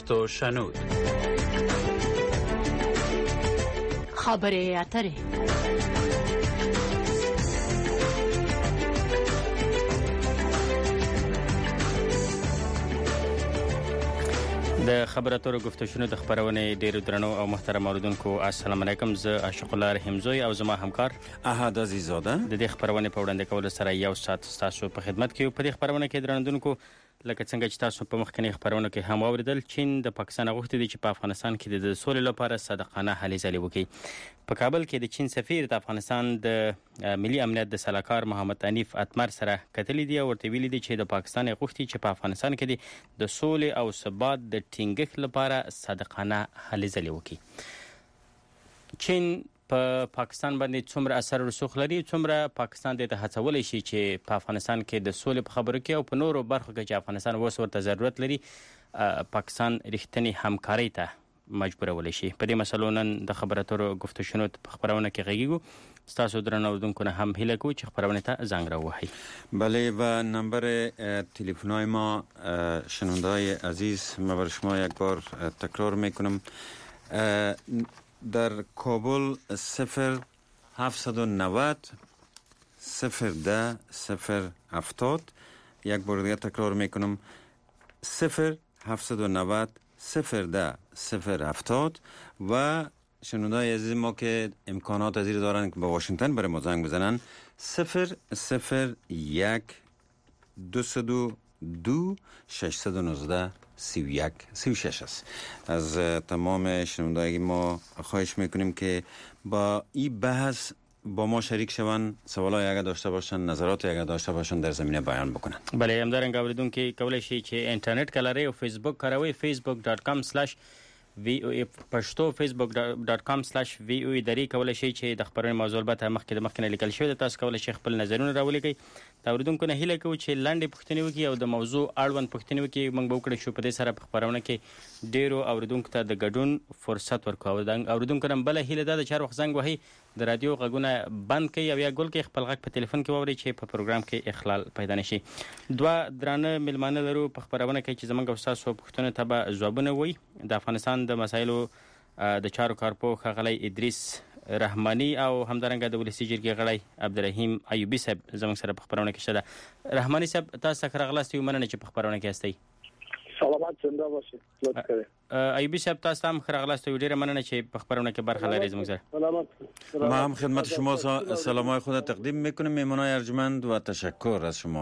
گفت و شنود. خبره اتره. د خبرو اترو گفتشونو د خبرونه ډیرو درنو او محترم اوریدونکو السلام علیکم. زه عاشق الله رحیمزوی او زما همکار احد عزیزاده د دې خبرونه په وړاندې کولو سره یو ساعت تاسو په خدمت کې. په دې خبرونه کې درنوونکو لکه څنګه چې تاسو په مخکنی خبرونه کې هم اوریدل، چین د پاکستان غوښتي دي چې په افغانستان کې د سولې لپاره صادقانه هلې ځلې وکړي. په کابل کې د چین سفیر د افغانستان د ملي امنیت د سلاکار محمد انیف اتمر سره کتلې دي او ورته ویلي دي چې د پاکستان غوښتي چې په افغانستان کې د سولې او ثبات د ټینګښت لپاره صادقانه هلې ځلې وکړي. چین په پاکستان باندې څومره اثر رسوخ لري، څومره پاکستان د هڅولې شي چې په افغانستان کې د سولې په خبرو کې او په نورو برخو کې چې افغانستان اوس ورته ضرورت لري پاکستان رښتینی همکاري ته مجبورول شي. په دې مسلو نن د خبرو اترو گفتشونو په خبرونه کې غږیږو. تاسو درنو اوریدونکو نه هم هیله کوو چې خبرونه ته زنگ راوهی. بله و نمبر تلفن‌های ما شنونده‌های عزیز ما برای شما یک بار تکرار میکنم. در کابل 0790 010 070. یک بار دیگه تکرار میکنم 0790 010 070 و شنونده‌های عزیز ما که امکانات ازیر دارن که به واشنگتن برای ما زنگ بزنن 001 202 619 31 36 است. از تمام شنوندگی ما خواهش میکنیم که با این بحث با ما شریک شوند، سوالای اگر داشته باشن، نظرات اگر داشته باشن در زمینه بیان بکنن. بله همدارنګ اوریدونکو کولای شي چې انټرنیټ کلري او فیسبوک کاروي facebook.com/voa پښتو facebook.com/voa دری کولای شي چې د خبرونې موضوع البته مخکې لیکل شوی د تاسو کولای شي خپل نظرونه راولېږئ. دا اوریدونکو نه هیله کوو چې لاندې پوښتنې وکړي او د موضوع اړوند پوښتنې وکړي. موږ به وکړو چې په دې سره په خبرونه کې ډیرو اوریدونکو ته د ګډون فرصت ورکوو. اوریدونکو نه بل هیله ده چې هر وخت زنګ وهي د رادیو غږونه بند کړئ او یا ګول کې خپل غږ په ټلیفون کې واورئ چې په پروګرام کې اخلال پیدا نشي. دوه درانه ملمانه لرو په خبرونه کې چې زمونږ استاد سو پوښتنه ته به ځوابونه وي. د افغانستان د مسایلو د چارو کارپو خغلی ادریس رحمانی او همدارنګه د ولسی جرګې غړی عبدالرحیم ایوبی صاحب زموږ سره په خبرونه کې شته. رحمانی صاحب تاسو څنګه راغلاست؟ یو مننه چې په خبرونه کې هستئ. سلامات څنګه واشي لطفا. ایوبی صاحب تاسو هم راغلاست، ډیره مننه چې په خبرونه کې برخه لرئ زموږ سره. سلامات. ما هم خدمت شما سلامای خود تقدیم میکنم. میمونای ارجمند و تشکر از شما.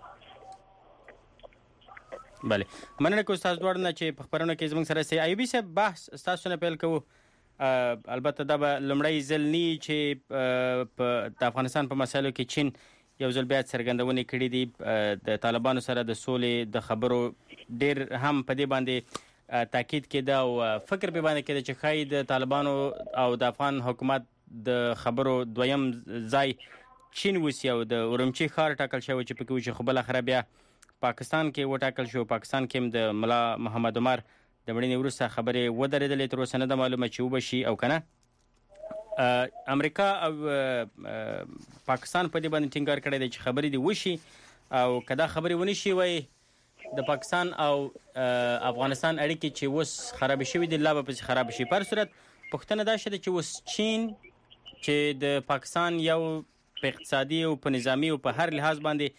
بله مننه کوم تاسو دوړ نه چې په خبرونه کې زموږ سره سي. ایوبی صاحب بحث تاسو نه پیل کوو. البته دا به لمړی ځل نی چې په افغانستان په مسایلو کې چین یو ځل بیا څرګندونې کړې دي د طالبانو سره د سولې د خبرو ډیر هم په دې باندې تاکید کېده او فکر به باندې کېده چې ښایي د طالبانو او د افغان حکومت د خبرو دویم ځای چین وسی او د اورمچی ښار ټاکل شوی چې پکې و چې خو بالاخره بیا پاکستان کې وټاکل شو. پاکستان کې د ملا محمد عمر د مړینې وروسته خبرې ودرېدلې، تر اوسه نه ده معلومه چې وبشي او کنه. امریکا او پاکستان په دې باندې ټینګار کړی دی چې خبرې دي وشي او کدا خبرې ونی شي وای د پاکستان او افغانستان اړیکې چې وس خراب شي دي لا به خراب شي. پر صورت پښتنه دا شته چې وس چین چې د پاکستان یو په اقتصادي او په نظامی او په هر لحاظ باندې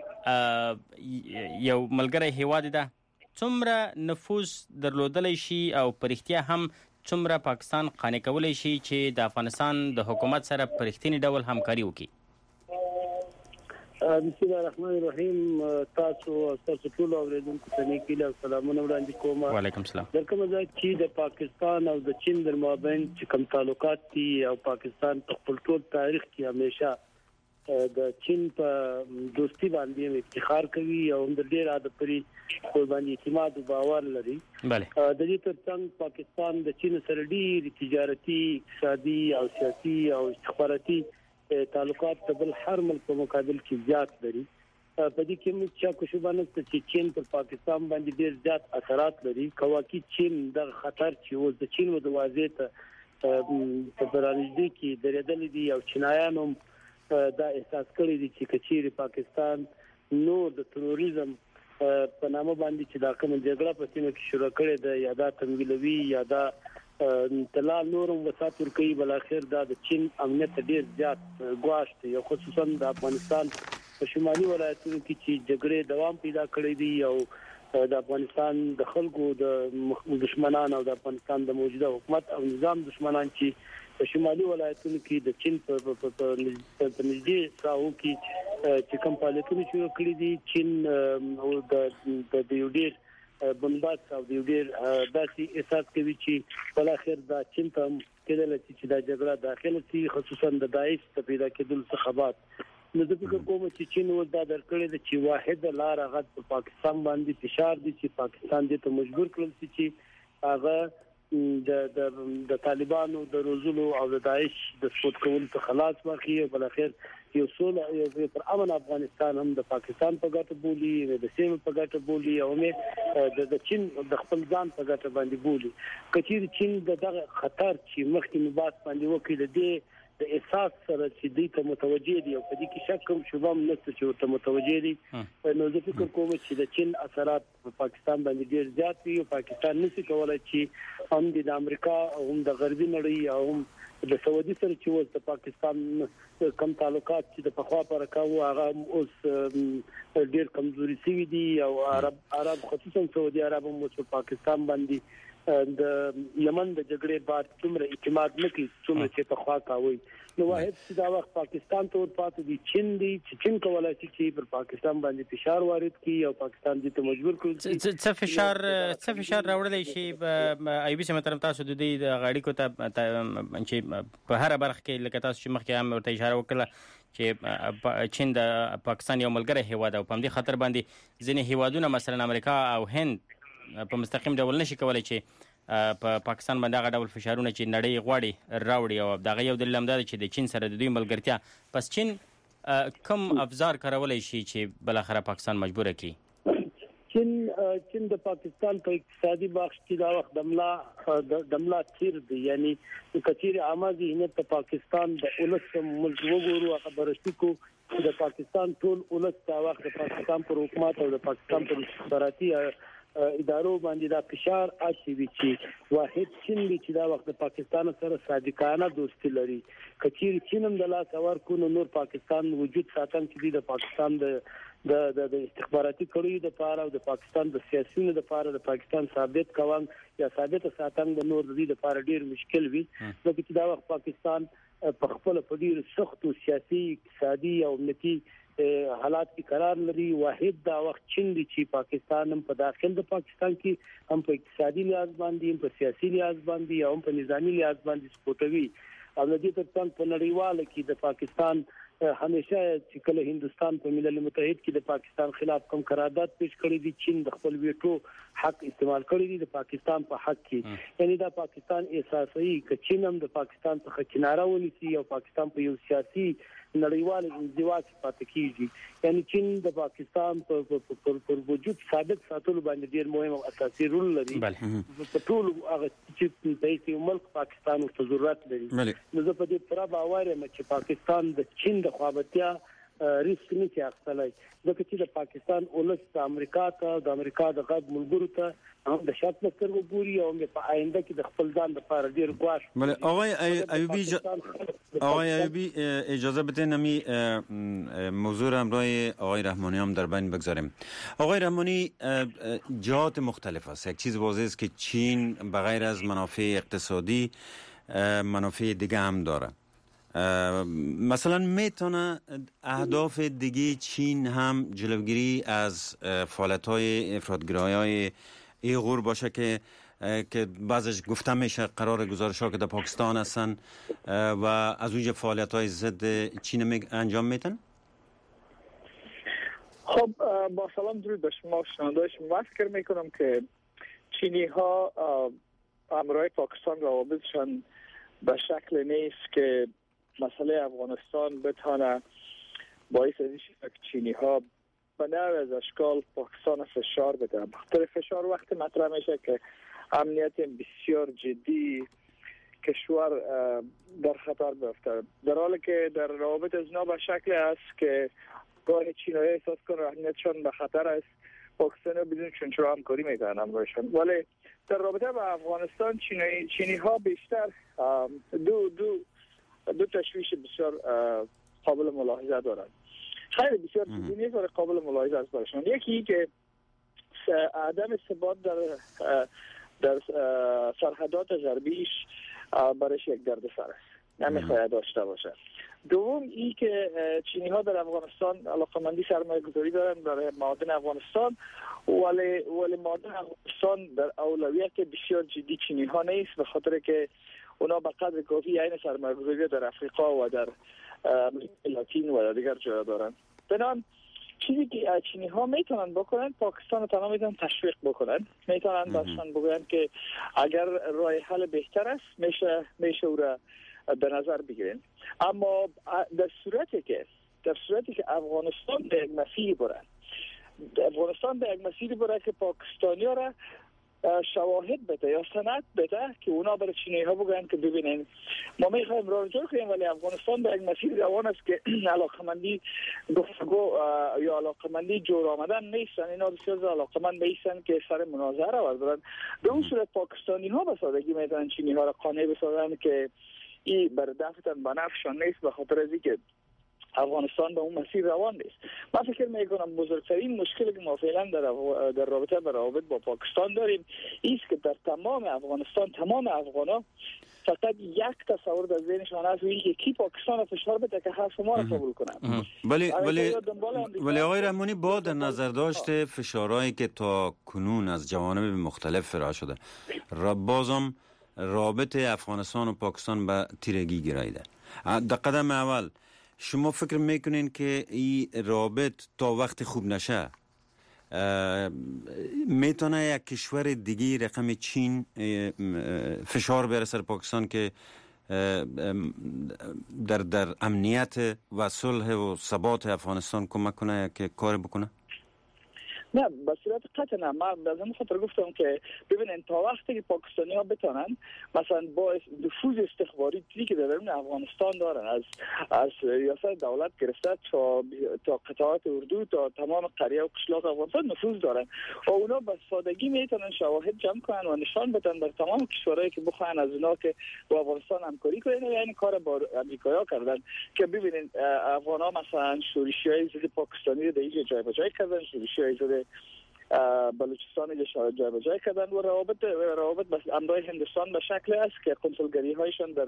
یو ملګری هیواد ده، څومره نفوذ درلودلی شي او پرختیا هم څومره پاکستان قانع کولی شي چې د افغانستان د حکومت سره په رښتینی ډول همکاري وکړي؟ بسم الله الرحمن الرحیم. تاسو ټول اوریدونکو ته نیکی له سلامونه وړاندې کوم. وعلیکم السلام. د کوم ځای چې د پاکستان او د چین در مابین چې کوم تعلقات دي او پاکستان په خپل ټول تاریخ کې همیشه د چین په دوستي باندې افتخار کوي او د ډیر عادت پرې قرباني اعتماد او باور لري. بله د دې ترڅنګ پاکستان د چین سره ډیر تجارتي، اقتصادي او سیاسي او استخباراتي تعلقات د بل هر ملک په مقابل کې زیات لري. په دې کې موږ چې شوبه نشته چې چین پر پاکستان باندې ډیر زیات اثرات لري. کواکې چین د خطر چې و د چین و د واضح ته په برانځي کې درېدل دي او چینایانو دا احساس کړی دي چې کچېری پاکستان نور د تروریزم په نامه باندې چې دا کوم جګړه په سیمه کې شروع کړې ده یا دا تمویلوي یا دا طلا نورم وسات ورکوي بل اخر دا د چین امنیت ډیر زیات غواړي یو خصوصا د افغانستان په شمالي ولایتونو کې چې جګړې دوام پیدا کړې دي او د افغانستان د خلکو د دشمنان او د افغانستان د موجوده حکومت او نظام دشمنان چې په شمالي ولایتونو کې د چین په نږدې ساحو کې چې کوم فعالیتونه شروع کړي دي چین او د یو ډیر بنبات او د یو ډیر داسې احساس کوي چې بل اخر دا چین ته کېدل چې دا جګړه داخله سي خصوصا د داعش ته پیدا کېدل څخه بعد نو د فکر کوم چې چین ول دا درکړي د چې واحد لار هغه په پاکستان باندې فشار دي چې پاکستان دې ته مجبور کړل شي چې هغه د طالبانو د روزلو او د داعش د سقوط کولو څخه خلاص واخلي او بل اخر یو صلح یو پر امن افغانستان هم د پاکستان په ګټه بولی د سیمې په ګټه بولی او مې د چین د خپل ځان په ګټه باندې بولی کچیر چین دغه خطر چې مخکې مباحث باندې وکړي د احساس سره چې دوی ته متوجه دي او په دې کې شک کوم شوبه هم نشته چې ورته متوجه دي نو زه فکر کوم چې د چین اثرات په پاکستان باندې ډیر زیات دي او پاکستان نشي کولای چې هم د امریکا او هم د غربي نړۍ او هم د سعودي سره چې اوس د پاکستان کم تعلقات چې د پخوا پر کاوه هغه اوس ډیر کمزوري شوي دي او عرب خصوصا سعودي عرب هم په پاکستان باندې د یمن د جګړې بعد څومره اعتماد نکړي څومره چې په خوا کاوي نو واحد چې دا وخت پاکستان ته ورپاتې دي چې چین کولای شي چې پر پاکستان باندې فشار وارد کړي او پاکستان دې ته مجبور کړي څه فشار راوړل شي ایبي سم تر تاسو د دې غاړي کو ته چې په هر برخه کې لکه تاسو چې مخکې هم ورته اشاره وکړه چې چین د پاکستان یو ملګری هیواد او په دې خطر باندې ځینې هیوادونه مثلا امریکا او هند په مستقیم ډول نشي کولای چې په پاکستان باندې هغه ډول فشارونه چې نړۍ غواړي راوړي او دغه یو دلیل هم دی چې د چین سره د دوی ملګرتیا پس چین کوم افزار کارولای شي چې بل اخر پاکستان مجبور کړي چین د پاکستان په اقتصادي بخش کې دا وخت دملا تیر دی یعنی کثیر عامه نه په پاکستان د اولس ملک وګورو خبرشتي کو د پاکستان ټول اولس دا وخت د پاکستان پر حکومت او د پاکستان پر استخباراتي ادارو باندې دا فشار اچوي چې واحد چین چې دا وخت د پاکستان سره صادقانه دوستي لري کچیر چین هم د لاس اور کو نور پاکستان وجود ساتن چې د پاکستان د استخباراتي کړیو د پاره او د پاکستان د سیاسيونو د پاره د پاکستان ثابت کوم یا ثابت ساتن د نور د لپاره ډیر مشکل وي نو چې دا وخت پاکستان په خپل په ډیر سخت سیاسي اقتصادي او امنیتي حالات کې قرار لري واحد دا وخت چین دی چې پاکستان هم په داخل د پاکستان کې هم په اقتصادي لحاظ باندې هم په سیاسي لحاظ باندې او هم په نظامی لحاظ باندې سپورټوي او د دې ترڅنګ په نړیواله کې د پاکستان همیشه چې کله هندستان په ملل متحد کې د پاکستان خلاف کوم قرارداد پیش کړی دی چین د خپل ویټو حق استعمال کړی دی د پاکستان په حق کې یعنی دا پاکستان احساسي ک چین هم د پاکستان څخه کناره ونیسي او پاکستان په یو سیاسي نړیوال انزواج پاتې کیږي یعنی چین د پاکستان پر وجود ثابت ساتلو باندې ډیر مهم او اساسي رول لري په ټول هغه چې د یو ملک پاکستان ته ضرورت لري نو زه په دې پر باور یم چې پاکستان د چین د خوابتیا ریسک نه شي اخلای ځکه چې د پاکستان اولس د امریکا د غرب ملګرو ته هم د شرط لکر وګوري او په آینده کې د خپل ځان لپاره ډیر غواړي آقای ایوبی اجازه بدین نمی موضوع را همراه آقای رحمانی هم در بین بگذاریم آقای رحمانی جهات مختلف است یک چیز واضح است که چین بغیر از منافع اقتصادی منافع دیگه هم داره مثلا میتونه اهداف دیگه چین هم جلوگیری از فعالیت‌های افراط‌گرایانه ایغور باشه که بعضش گفته میشه قرار گزارش‌ها که در پاکستان هستن و از اونجا فعالیت‌های ضد چین انجام میدن؟ خب با سلام درود به شما شنوندگان شما فکر میکنم که چینی ها امرای پاکستان روابطشان به شکل نیست که مسئله افغانستان بتونه باعث این شد که چینی ها به نوع از اشکال پاکستان فشار بده. بخاطر فشار وقتی مطرح میشه که امنیت بسیار جدی کشور در خطر بیفته، در حالی که در روابط از نو به شکل است که گاهی چینی احساس کنند امنیتشان به خطر است پاکستان بدون چونچرا همکاری میکنن همراهشان. ولی در رابطه با افغانستان چینی ها بیشتر دو تشویش بسیار قابل ملاحظه دارند. خیلی بسیار چیزی و قابل ملاحظه است برشان. یکی که عدم ثبات در سرحدات غربیش برایش یک دردسر است، نمیخواهد داشته باشه. دوم این که چینی ها در افغانستان علاقمندی سرمایه گذاری دارند برای معادن افغانستان، ولی معادن افغانستان در اولویت بسیار جدی چینی ها نیست، به خاطر که اونا به قدر کافی عین سرمایه گذاری در افریقا و در امریکای لاتین و در دیگر جاها دارند. بنابراین چیزی که چینی ها میتونن بکنن، پاکستان رو تمام میتونن تشویق بکنن، میتونن باشن بگوین که اگر راه حل بهتر است میشه او را به نظر بگیرین. اما در صورتی که افغانستان به یک مسیری بره که پاکستانی ها را شواهد بده یا سند بده که اونا برای چینی ها بگن که ببینین ما میخوایم راه جور کنیم، ولی افغانستان به یک مسیر روان است که علاقمندی گفتگو یا علاقمندی جور آمدن نیستن. اینا بسیار علاقمند نیستن که سر مناظره را بردارن. به اون صورت پاکستانی ها به سادگی میتونن چینی ها را قانع بسازن که این بر دفتن بنفشان نیست، به خاطر از اینکه افغانستان به اون مسیر روان نیست. من فکر میکنم بزرگترین مشکلی که ما فعلا در رابطه با پاکستان داریم است که در تمام افغانستان تمام افغانا فقط یک تصور در ذهنشان هست، اینکه کی پاکستان را فشار بده که حرف ما را قبول کنن. ولی آقای رحمانی با در نظر داشته فشارهایی که تا کنون از جوانب مختلف ارائه شده، بازم رابطه افغانستان و پاکستان به تیرگی گراییده. در قدم اول شما فکر میکنین که این رابط تا وقت خوب نشه میتونه یک کشور دیگه رقم چین فشار بیاره سر پاکستان که در امنیت و صلح و ثبات افغانستان کمک کنه که کار بکنه؟ نه، به صورت قطع نه. من از این خاطر گفتم که ببینن تا وقتی که پاکستانی ها بتونن مثلا با نفوذ استخباری که در درون افغانستان دارن، از ریاست دولت گرفته تا قطعات اردو تا تمام قریه و قشلاق افغانستان نفوذ دارن و اونا به سادگی میتونن شواهد جمع کنن و نشان بدن در تمام کشورهایی که بخواهن از اونا که با افغانستان همکاری کنن. یعنی کار با امریکایی‌ها کردن که ببینین افغانا مثلا شورشیای ضد پاکستانی رو در اینجا جای کردن، شورشیای ضد بلوچستان جای به جای کردن و روابط بس امرای هندوستان به شکل است که کنسولگری هایشان در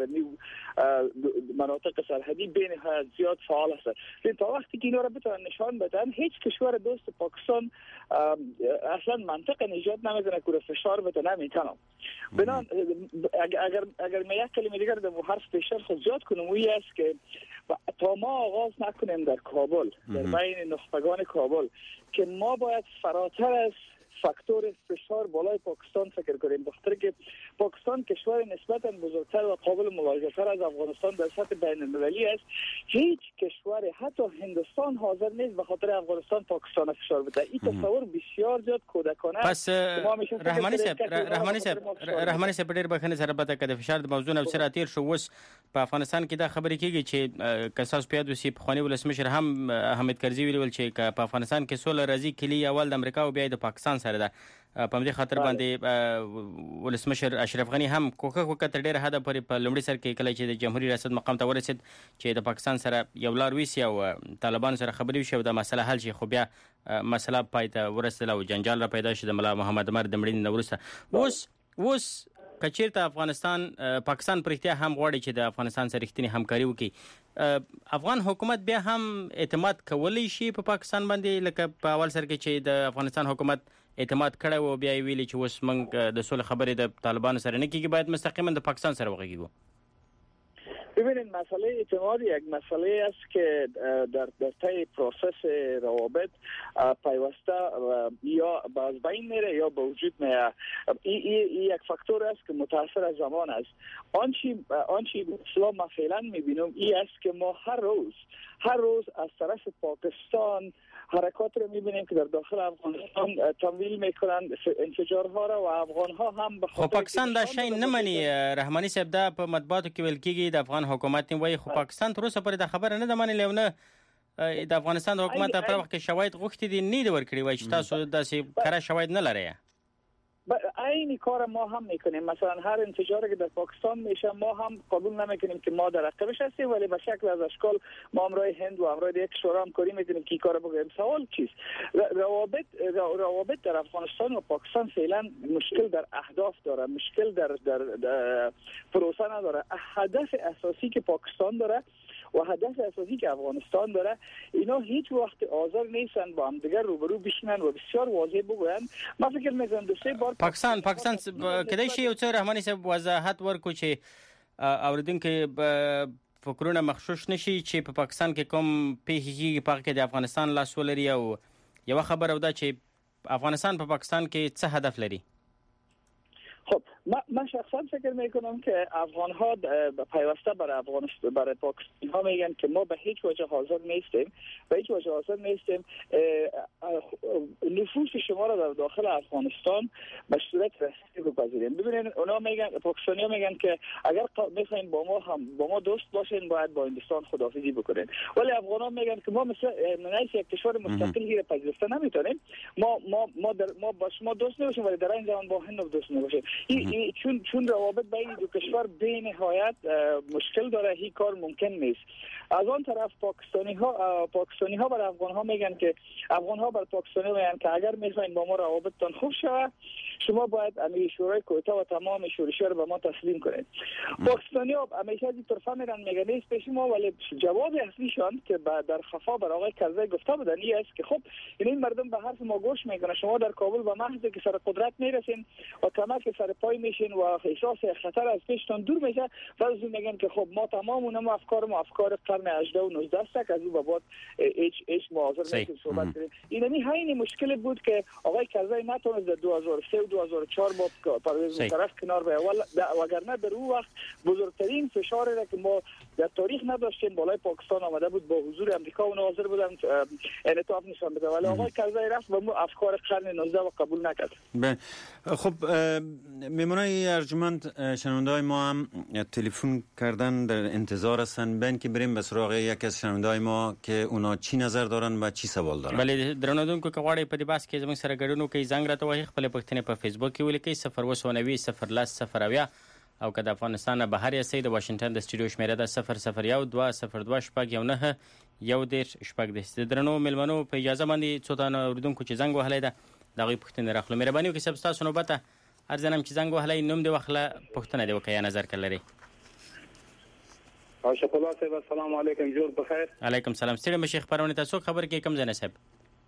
مناطق سرحدی بین زیاد فعال است. تا وقتی که اینا را بتونن نشان بدن، هیچ کشور دوست پاکستان اصلا منطق نجات نمیدونه که فشار بده نمیتونه. بنان اگر ما یک کلمه دیگر در حرف فشار خود زیاد کنم، وی است که تا ما آغاز نکنیم در کابل، در بین نخبگان کابل، که ما باید فراتر از فاکتور فشار بالای پاکستان فکر کنیم، بخاطر که پاکستان کشور نسبتا بزرگتر و قابل ملاحظه‌تر از افغانستان در سطح بین المللی است. هیچ کشور حتی هندوستان حاضر نیست به خاطر افغانستان پاکستان فشار بده. این تصور بسیار زیاد کودکانه است. پس رحمانی صاحب ډیر بخنه سره پته کده فشار د موضوع نه سره تیر شو. وس په افغانستان کې دا خبرې کیږي چې کساس پیادو سی پخوانی ولسمشر هم حامد کرزي ویل چې په افغانستان کې سول راځي کلی اول د امریکا او بیا د پاکستان سره ده. په دې خاطر باندې ولسمشر اشرف غنی هم کوکه تر ډیره حد پورې په لومړي سر کې کله چې د جمهوریت ریاست مقام ته ورسید چې د پاکستان سره یو لار ویسي او طالبان سره خبرې وشي او د مسله حل شي، خو بیا مسله پای ته ورسېده او جنجال را پیدا شو د ملا محمد عمر د مړینې نه وروسته. اوس کچیرته افغانستان پاکستان پرختیا هم غواړي چې د افغانستان سره رښتینی همکاري وکړي، افغان حکومت بیا هم اعتماد کولی شي په پاکستان باندې، لکه په اول سر کې چې د افغانستان حکومت اعتماد کړی و بیا ویلي چې اوس موږ د صلح خبرې د طالبانو سره نه کیږي، باید مستقیما د پاکستان سره وغږیږو. ببینید مسئله اعتماد یک مسئله است که در طی پروسس روابط پیوسته یا از بین میره یا به وجود میاد. این یک فاکتور است که متأثر از زمان است. آنچه اسلام ما فعلا میبینم این است که ما هر روز از طرف پاکستان حرکات رو میبینیم که در داخل افغانستان تمویل میکنن انفجارها را و افغانها هم به خو پاکستان دا شی نه مني. رحمانی صاحب دا په مطبوعاتو کې ویل کیږي د افغان حکومت وایي، خو پاکستان تر اوسه پورې دا خبره نه ده منلې او نه د افغانستان حکومت پر وخت کې شواهد غوښتي دي نه ورکړي وای چې تاسو داسې کره شواهد نه لرئ. این کار ما هم میکنیم. مثلا هر انفجاری که در پاکستان میشه ما هم قبول نمیکنیم که ما در عقبش هستیم، ولی به شکل از اشکال ما همراه هند و همراه دیگه کشورها هم کاری میکنیم که این کارو بکنیم. سوال چیست؟ روابط در افغانستان و پاکستان فعلا مشکل در اهداف داره، مشکل در پروسه نداره. هدف اساسی که پاکستان داره و هدف اساسی که افغانستان داره، اینا هیچ وقت حاضر نیستن با هم دیگر روبرو بشینن و بسیار واضح بگوین. من فکر میکنم دو سه بار پاکستان کدی شي یو څه رحماني صاحب وضاحت ورکو چې اوریدونکو فکرونه مخشوش نشي چې په پاکستان کې کوم پیښې په کې د افغانستان لاس ولري او یو خبر او دا چې افغانستان په پاکستان کې څه هدف لري. خب من شخصا فکر میکنم که افغان ها پیوسته برای پاکستان ها میگن که ما به هیچ وجه حاضر نیستیم، نفوذ شما را در داخل افغانستان به صورت رسمی بپذیریم. ببینید اونا میگن، پاکستانی ها میگن که اگر میخواین با ما دوست باشین باید با هندوستان خداحافظی بکنین، ولی افغان ها میگن که ما مثل یک کشور مستقلی را پذیرفته نمیتونیم. ما با شما دوست نباشیم ولی در این زمان با هند دوست نباشیم. چون روابط بین دو کشور به نهایت مشکل داره، هیچ کار ممکن نیست. از آن طرف پاکستانی ها بر افغان ها میگن که افغان ها بر پاکستانی میگن که اگر میخواین با ما روابطتان خوب شود شما باید امیر شورای کویتا و تمام شورش‌ها رو به ما تسلیم کنید. پاکستانی ها همیشه از این طرفا میرن میگن نیست پیش ما، ولی جواب اصلیشان که در خفا بر آقای کرزی گفته بودن این است که خب این مردم به حرف ما گوش میکنن، شما در کابل به محض که سر قدرت میرسین و کمک سر پای میشین و احساس خطر از پیشتان دور میشه، بعضی میگن که خب ما تمام اونم افکار قرن 18 و 19 است که از اون بعد هیچ حاضر نیست صحبت کنیم. این مشکل بود که آقای کرزی نتونست در 2003 و 2004 با پرویز مشرف کنار بیاید، وگرنه در اون وقت بزرگترین فشاری را که ما در تاریخ نداشتیم بالای پاکستان آمده بود، با حضور امریکا و حاضر بودن انعطاف نشان بده، ولی آقای کرزی رفت و افکار قرن 19 و قبول نکرد. خب میمونای ارجمند شنونده‌های ما هم تلفن کردن در انتظار هستن، بین که بریم به سراغ یکی از شنونده‌های ما که اونا چی نظر دارن و چی سوال دارن. بله درنودونکو که غواړئ په دې بحث کې زموږ سره ګډون وکړئ، زنګ راته وهئ، خپلې پوښتنې په فیسبوک کې ولیکئ 090 او که د افغانستان نه بهر یاستئ د واشنگټن د سټوډیو شمیره ده 0012021 درنو مېلمنو په اجازه باندې څو تنه اوریدونکو چې زنګ وهلی ده د هغوی پوښتنې راخلو. مهرباني وکړئ صاحب ستاسو نوبت ده، هر ځای چې زنګ وهلی نوم دې واخله، پوښتنه دې وکړه یا نظر که لرئ. شکر صاحب السلام علیکم، جوړ بخیر. علیکم سلام. ستړي مشي خبرونه تاسو خبر کې کوم ځای نه صاحب؟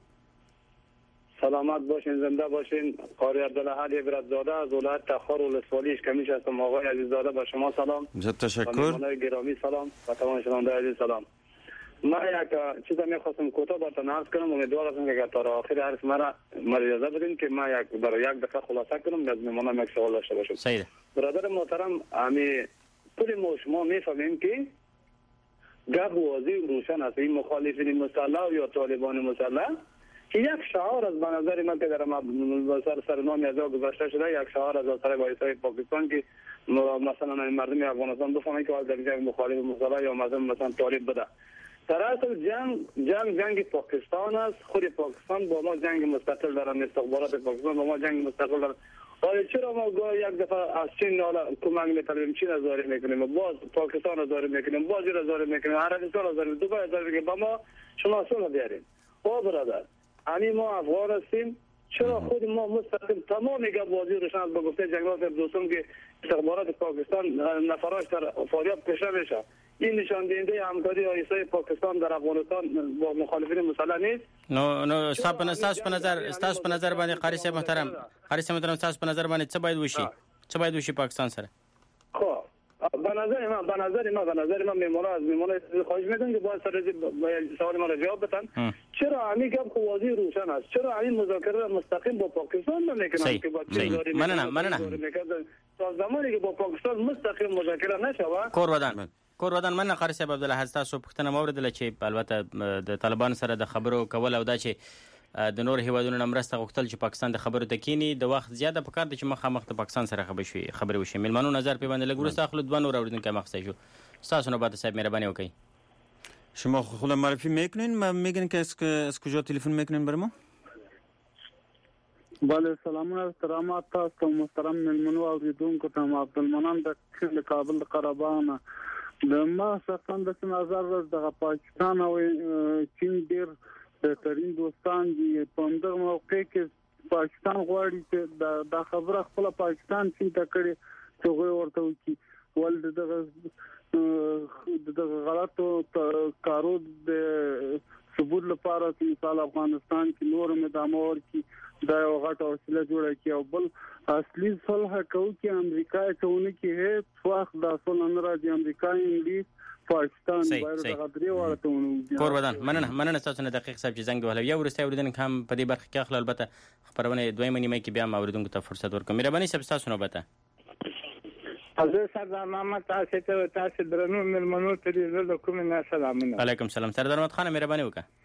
سلامت باشین، زنده باشین. قاری عبدالحی برادزاده از ولایت تخار ولسوالی اشکمیش هستم. آقای عزیزاده با شما سلام. تشکر. مهمانان گرامی سلام و تمام شنونده عزیز سلام. من یک چیزا میخواستم کوتاه براتون عرض کنم، امیدوار هستم که تا آخر حرف مرا اجازه بدین که من برای یک دقیقه خلاصه کنم، از مهمانان یک سوال داشته باشم. صحیح. برادر محترم، امی کل ما میفهمیم که گپ واضح و روشن است، این مخالفین مسلح یا طالبان مسلح که یک شعار از به نظر من که در سرنامی از گذاشته شده، یک شعار از اثر وایسای پاکستان که مثلا مردم افغانستان بفهمن که در جنگ مخالف مسلح یا مثلا طالب بده. در اصل جنگ پاکستان است. خود پاکستان با ما جنگ مستقل دارن، استخبارات پاکستان با ما جنگ مستقل دارن. حالا چرا ما یک دفعه از چین کمک می‌طلبیم، چین را زاری میکنیم، باز پاکستان را زاری میکنیم، باز را زاری میکنیم، عربستان را زاری میکنیم، دبی را زاری میکنیم، با ما شما صلح بیاریم. او برادر همین ما افغان هستیم، چرا خود ما مستقیم تمام میگه واضح روشن با گفته جنگات دوستم که استخبارات پاکستان نفراش در فاریاب کشته میشه، این نشان دهنده همکاری ایسای پاکستان در افغانستان با مخالفین مسلح نیست؟ نو استاد په نظر باندې قاری صاحب محترم تاسو په نظر باندې څه باید وشي پاکستان سره؟ خب به نظر من میمونه خواهش میکنم که باید سر سوال ما را جواب بدن. چرا همین گپ واضح روشن است؟ چرا همین مذاکره مستقیم با پاکستان نمیکنن که با چین داری میکنن؟ تا زمانی که با پاکستان مستقیم مذاکره نشود کور ودان من قاری صاحب عبدالله تاسو پوښتنه موردله چې البته د طالبان سره د خبرو کول او دا چې د نور هیوادونو نه مرسته غوښتل چې پاکستان د خبرو ته کینی د وخت زیاته پکار د چې مخامخ د پاکستان سره خبرې وشي. مېلمنو نظر په باندې لګورسته خپل دوه نور اوریدونکو مخسته شو. تاسو نو باید صاحب مهرباني وکړئ. شما خود معرفی میکنین؟ میگن که از کجا تلفن میکنین برای ما؟ بله سلامونه احترامات تاسو ته محترم ملمنو اوریدونکو ته عبدالمنان د کابل د قربانه د ما شخصا د نظر د پاکستان او چین ډیر بهترین دوستان دي په دغه موقع کې پاکستان غواړي چې د خبره خپل پاکستان چین ته کړي چې ورته وکړي ول د غلطو کارو د ثبوت لپاره چې مثال افغانستان کې نور مدامه ورکي دا یو غټه وسیله جوړه کی او بل اصلي صلح کوي چې امریکا ته ونه کې هیڅ وخت د صلح نه راځي امریکا انګلیس پاکستان باید د غدري ورته ونه کور ودان مننه تاسو نه دقیق صاحب چې زنګ وهله یو ورسته اوریدونکو هم په دې برخه کې خپل البته خبرونه دویمه نیمه کې بیا اوریدونکو ته فرصت ورکوم مهرباني صاحب تاسو نه بته حضرت سردار محمد تاسو درنو ملمنو ته دې کوم نه سلامونه علیکم سلام سردار محمد خان مهرباني وکړه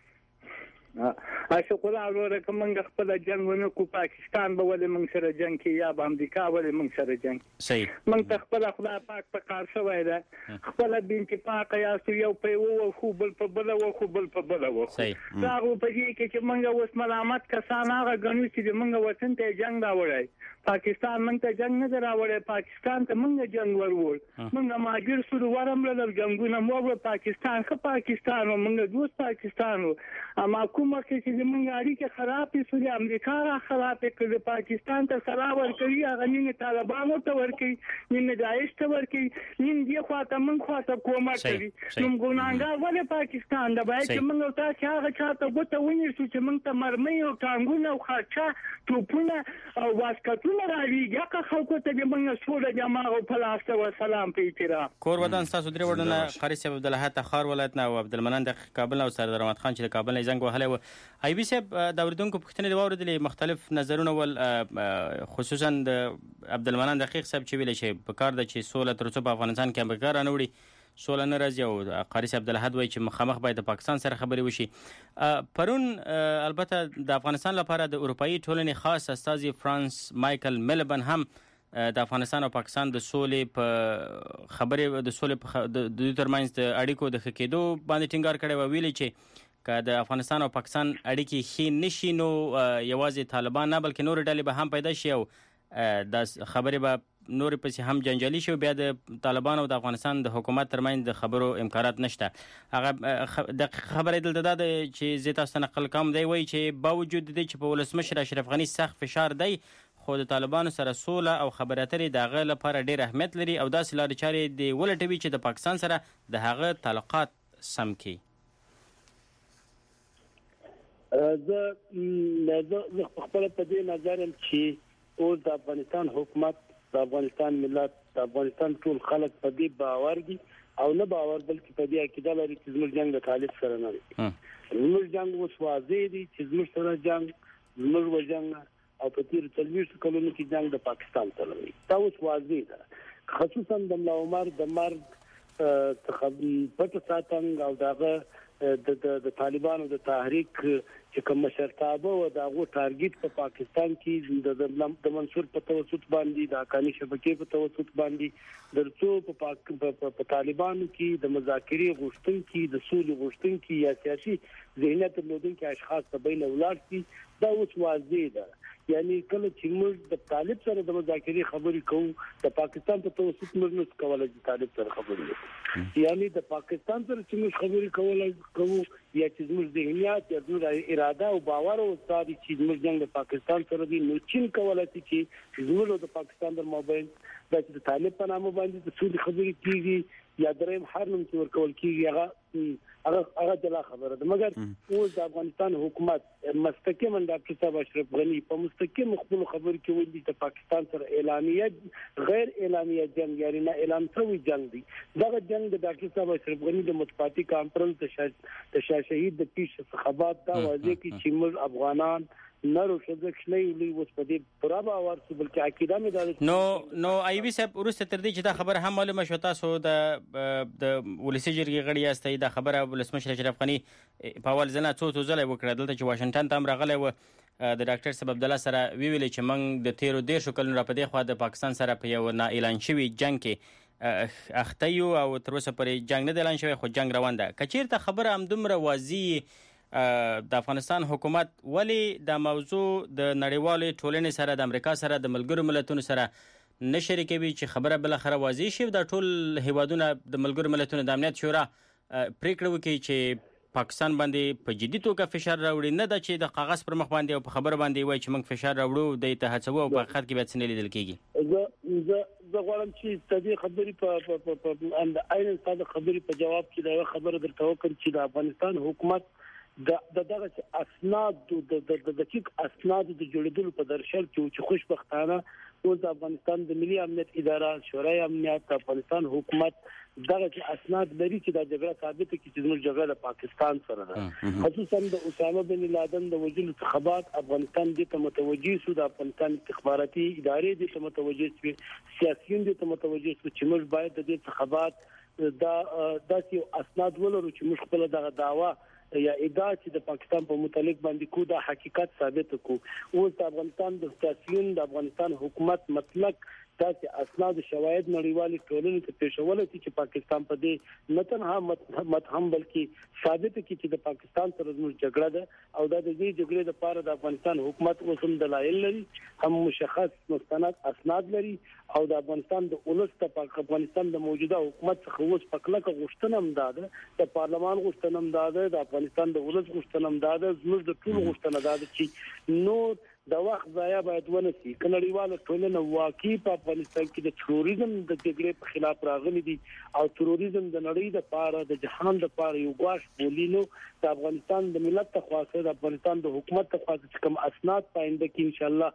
شکر اورو کومنګ خپل جنگونه کو پاکستان به ولې موږ سره جنگ کې یا به امریکا ولې موږ سره جنگ صحیح موږ ته خپل خدای پاک په کار شوی ده خپل دین کې پاک یا یو په وو خو بل په بل وو خو بل په بل وو صحیح دا غو په دې کې چې موږ اوس ملامت کسان هغه غنو چې موږ وطن ته جنگ راوړی پاکستان موږ ته جنگ نه راوړی پاکستان ته موږ جنگ ورول موږ ماګر سره ورمل جنگونه مو پاکستان خو پاکستان موږ دوست پاکستان اما کومه چې موږ اړیکې خرابې سولې امریکا را خرابې کړې پاکستان ته سره ورکړي هغه نه طالبانو ته ورکړي نه داعش ته ورکړي نه دی خواته موږ خواته کومه کوي نو ګونانګا ولې پاکستان د باید چې موږ تاسو هغه چاته ګوته ونیسو چې موږ ته مرمۍ او ټانګونه او خاچا توپونه او واسکټونه راویږي هغه خلکو ته موږ سوله جماعه او پلاسته و سلام په احترام کور ودان تاسو درې وړاندې قاری صاحب عبدالحق تخار ولایت نه او عبدالمنان د کابل او سردار محمد خان چې د کابل نه زنګ وهله و ای بي صاحب د اوریدونکو پوښتنې د واوریدلې مختلف نظرونه ول خصوصا د عبدالمنان دقیق صاحب چې ویل شي په کار د چې سوله تر څو په افغانستان کې امریکا رانوړي سوله نه راځي او قاری صاحب عبدالحق وایي چې مخامخ باید د پاکستان سره خبرې وشي پرون البته د افغانستان لپاره د اروپאי ټولنې خاص استازي فرانس مایکل ملبن هم د افغانستان او پاکستان د سولې په خبرې د سولې په د دوی ترمنځ د اړیکو د ښه کېدو باندې ټینګار کړی و ویلي چې که د افغانستان او پاکستان اړیکې ښې نشي نو یوازې طالبان نه بلکې نور ډلې به هم پیدا شي او د خبرې به نور پسې هم جنجالي شي بیا د طالبان او د افغانستان د حکومت ترمنځ د خبرو امکانات نشته هغه د خبرې دلته دا چې زه تاسو نقل کوم دی وایي چې باوجود د چې په ولسمشر اشرف غني سخت فشار دی خو د طالبانو سره سوله او خبرې اترې د هغه لپاره ډېر اهمیت لري او داسې لارې چارې د ولټوي چې د پاکستان سره د هغه تعلقات سم کړي زه خپل په دې نظر چې اوس د افغانستان حکومت د افغانستان ملت د افغانستان ټول خلک په دې باور دي او نه باور بلکې په دې عقیده لري چې زموږ جنگ د طالب سره نه دی زموږ جنگ اوس واضح دی چې زموږ سره جنگ زموږ وجنګ او په تیر 40 کلونو کې جنگ د پاکستان سره دی دا اوس واضح ده خصوصا د ملا عمر د مرګ پټ ساتنګ او دغه د طالبانو د تحریک چې کوم مشرتابه او دغه ټارګټ په پاکستان کې د منصور په توسط باندې د حقاني شبکې په توسط باندې درڅو په طالبانو کې د مذاکرې غوښتونکو د سولې غوښتونکو یا سیاسي ذهنیت درلودونکو اشخاص په بین اولاد کې دا اوس واضح ده یعنی کله چې موږ د طالب سره د مذاکرې خبرې کوو د پاکستان په توسط موږ نه کولای چې طالب سره خبرې وکړو یعنی د پاکستان سره چې موږ خبرې کوو یا چې موږ ذهنیت یا موږ اراده او باور او استاد چې موږ جنگ د پاکستان سره دی نو چین کولای چې موږ د پاکستان د موبایل د طالب په نامه باندې د سولې خبرې کیږي یا دریم هر نوم چې ورکول کیږي هغه د لا خبره ده مګر اوس د افغانستان حکومت مستقیما ډاکټر صاحب اشرف غنی په مستقیم خپل خبر کې ویلي چې پاکستان سره اعلانیه غیر اعلانیه جنگ یعنی نه اعلان شوی جنگ دی دغه جنگ د ډاکټر صاحب اشرف غنی د مطبوعاتي کانفرنس د شهید د پیش خبرات دا واضح کی چې موږ افغانان نرو شذک نه ویلي اوس په دې پرابه اور څه بلکې عقیده مې نو ای بي صاحب ورسته تر دې چې دا خبر هم معلومه شو تاسو د ولسی جرګې غړي یاستئ دا خبره ولسمشر اشرف غني په اول ځله څو ځله وکړه دلته چې واشنگټن ته هم راغلی و د ډاکټر صاحب عبدالله سره ویل چې موږ د 13 کلونو را پدې خو د پاکستان سره په یو نه اعلان شوی جنگ کې اخته یو او تر اوسه پورې جنگ نه دی اعلان شوی خو جنگ روان ده. که چیرته خبره همدومره واضح د افغانستان حکومت ولې د موضوع د نړیوالې ټولنې سره د امریکا سره د ملګرو ملتونو سره نه شریکوي چې خبره بالاخره واضح شي د ټول هیوادونه د ملګرو ملتونو د امنیت شورا پریکړه وکړي چې پاکستان باندې په جدي توګه فشار راوړي، نه دا چې د کاغذ پر مخ باندې او په خبره باندې وایي چې موږ فشار راوړو د اتحادڅو او په حقیقت کې به څه نه لیدل کېږي. زه غواړم چې د دې خبرې په عین صادق خبرې په جواب کې دا خبره درته وکړم چې د افغانستان حکومت دغه اسناد د دقیق اسناد د جوړېدلو په درشل کې خوشبختانه اوس د افغانستان د ملي امنیت اداره، شورای امنیت، افغانستان حکومت دغه اسناد لري چې د جګړه ثابت کړي چې زموږ جګړه د پاکستان سره ده. خصوصا د اسامه بن لادن د وژلو څخه افغانستان دې ته متوجي شو، د افغانستان استخباراتي ادارې دې ته متوجي شو، سیاسيون دې ته متوجي شو چې موږ باید د دې څخه دا چې اسناد ولرو چې موږ خپل دغه دعوا یا ادعا چې د پاکستان په متعلق باندې کو دا حقیقت ثابت کو. اوس د افغانستان د سیاسيون د افغانستان حکومت مطلق تاسو اسناد شواهد نړیوالې ټولنې ته پیښول چې پاکستان په دې نه تنها متهم بلکې ثابت کړي چې د پاکستان سره زموږ جګړه ده او د دې جګړې لپاره د افغانستان حکومت اوسم دلایل لري، هم مشخص مستند اسناد لري او د افغانستان د اولس ته افغانستان د موجوده حکومت څخه اوس پکلکه غوښتنه هم ده، د پارلمان غوښتنه هم ده، د افغانستان د اولس غوښتنه هم ده، زموږ د ټول غوښتنه ده چې نو د وخت ضایع باید ونه شي. نړیواله ټولنه واقعي په افغانستان کې د تروریزم د جګړې په خلاف راغلي دي او تروریزم د نړۍ لپاره د جهان لپاره یو ګواښ بولینو د افغانستان د ملت ته خاصه د افغانستان د حکومت ته خاصه کوم اسناد پاینده کې ان شاء الله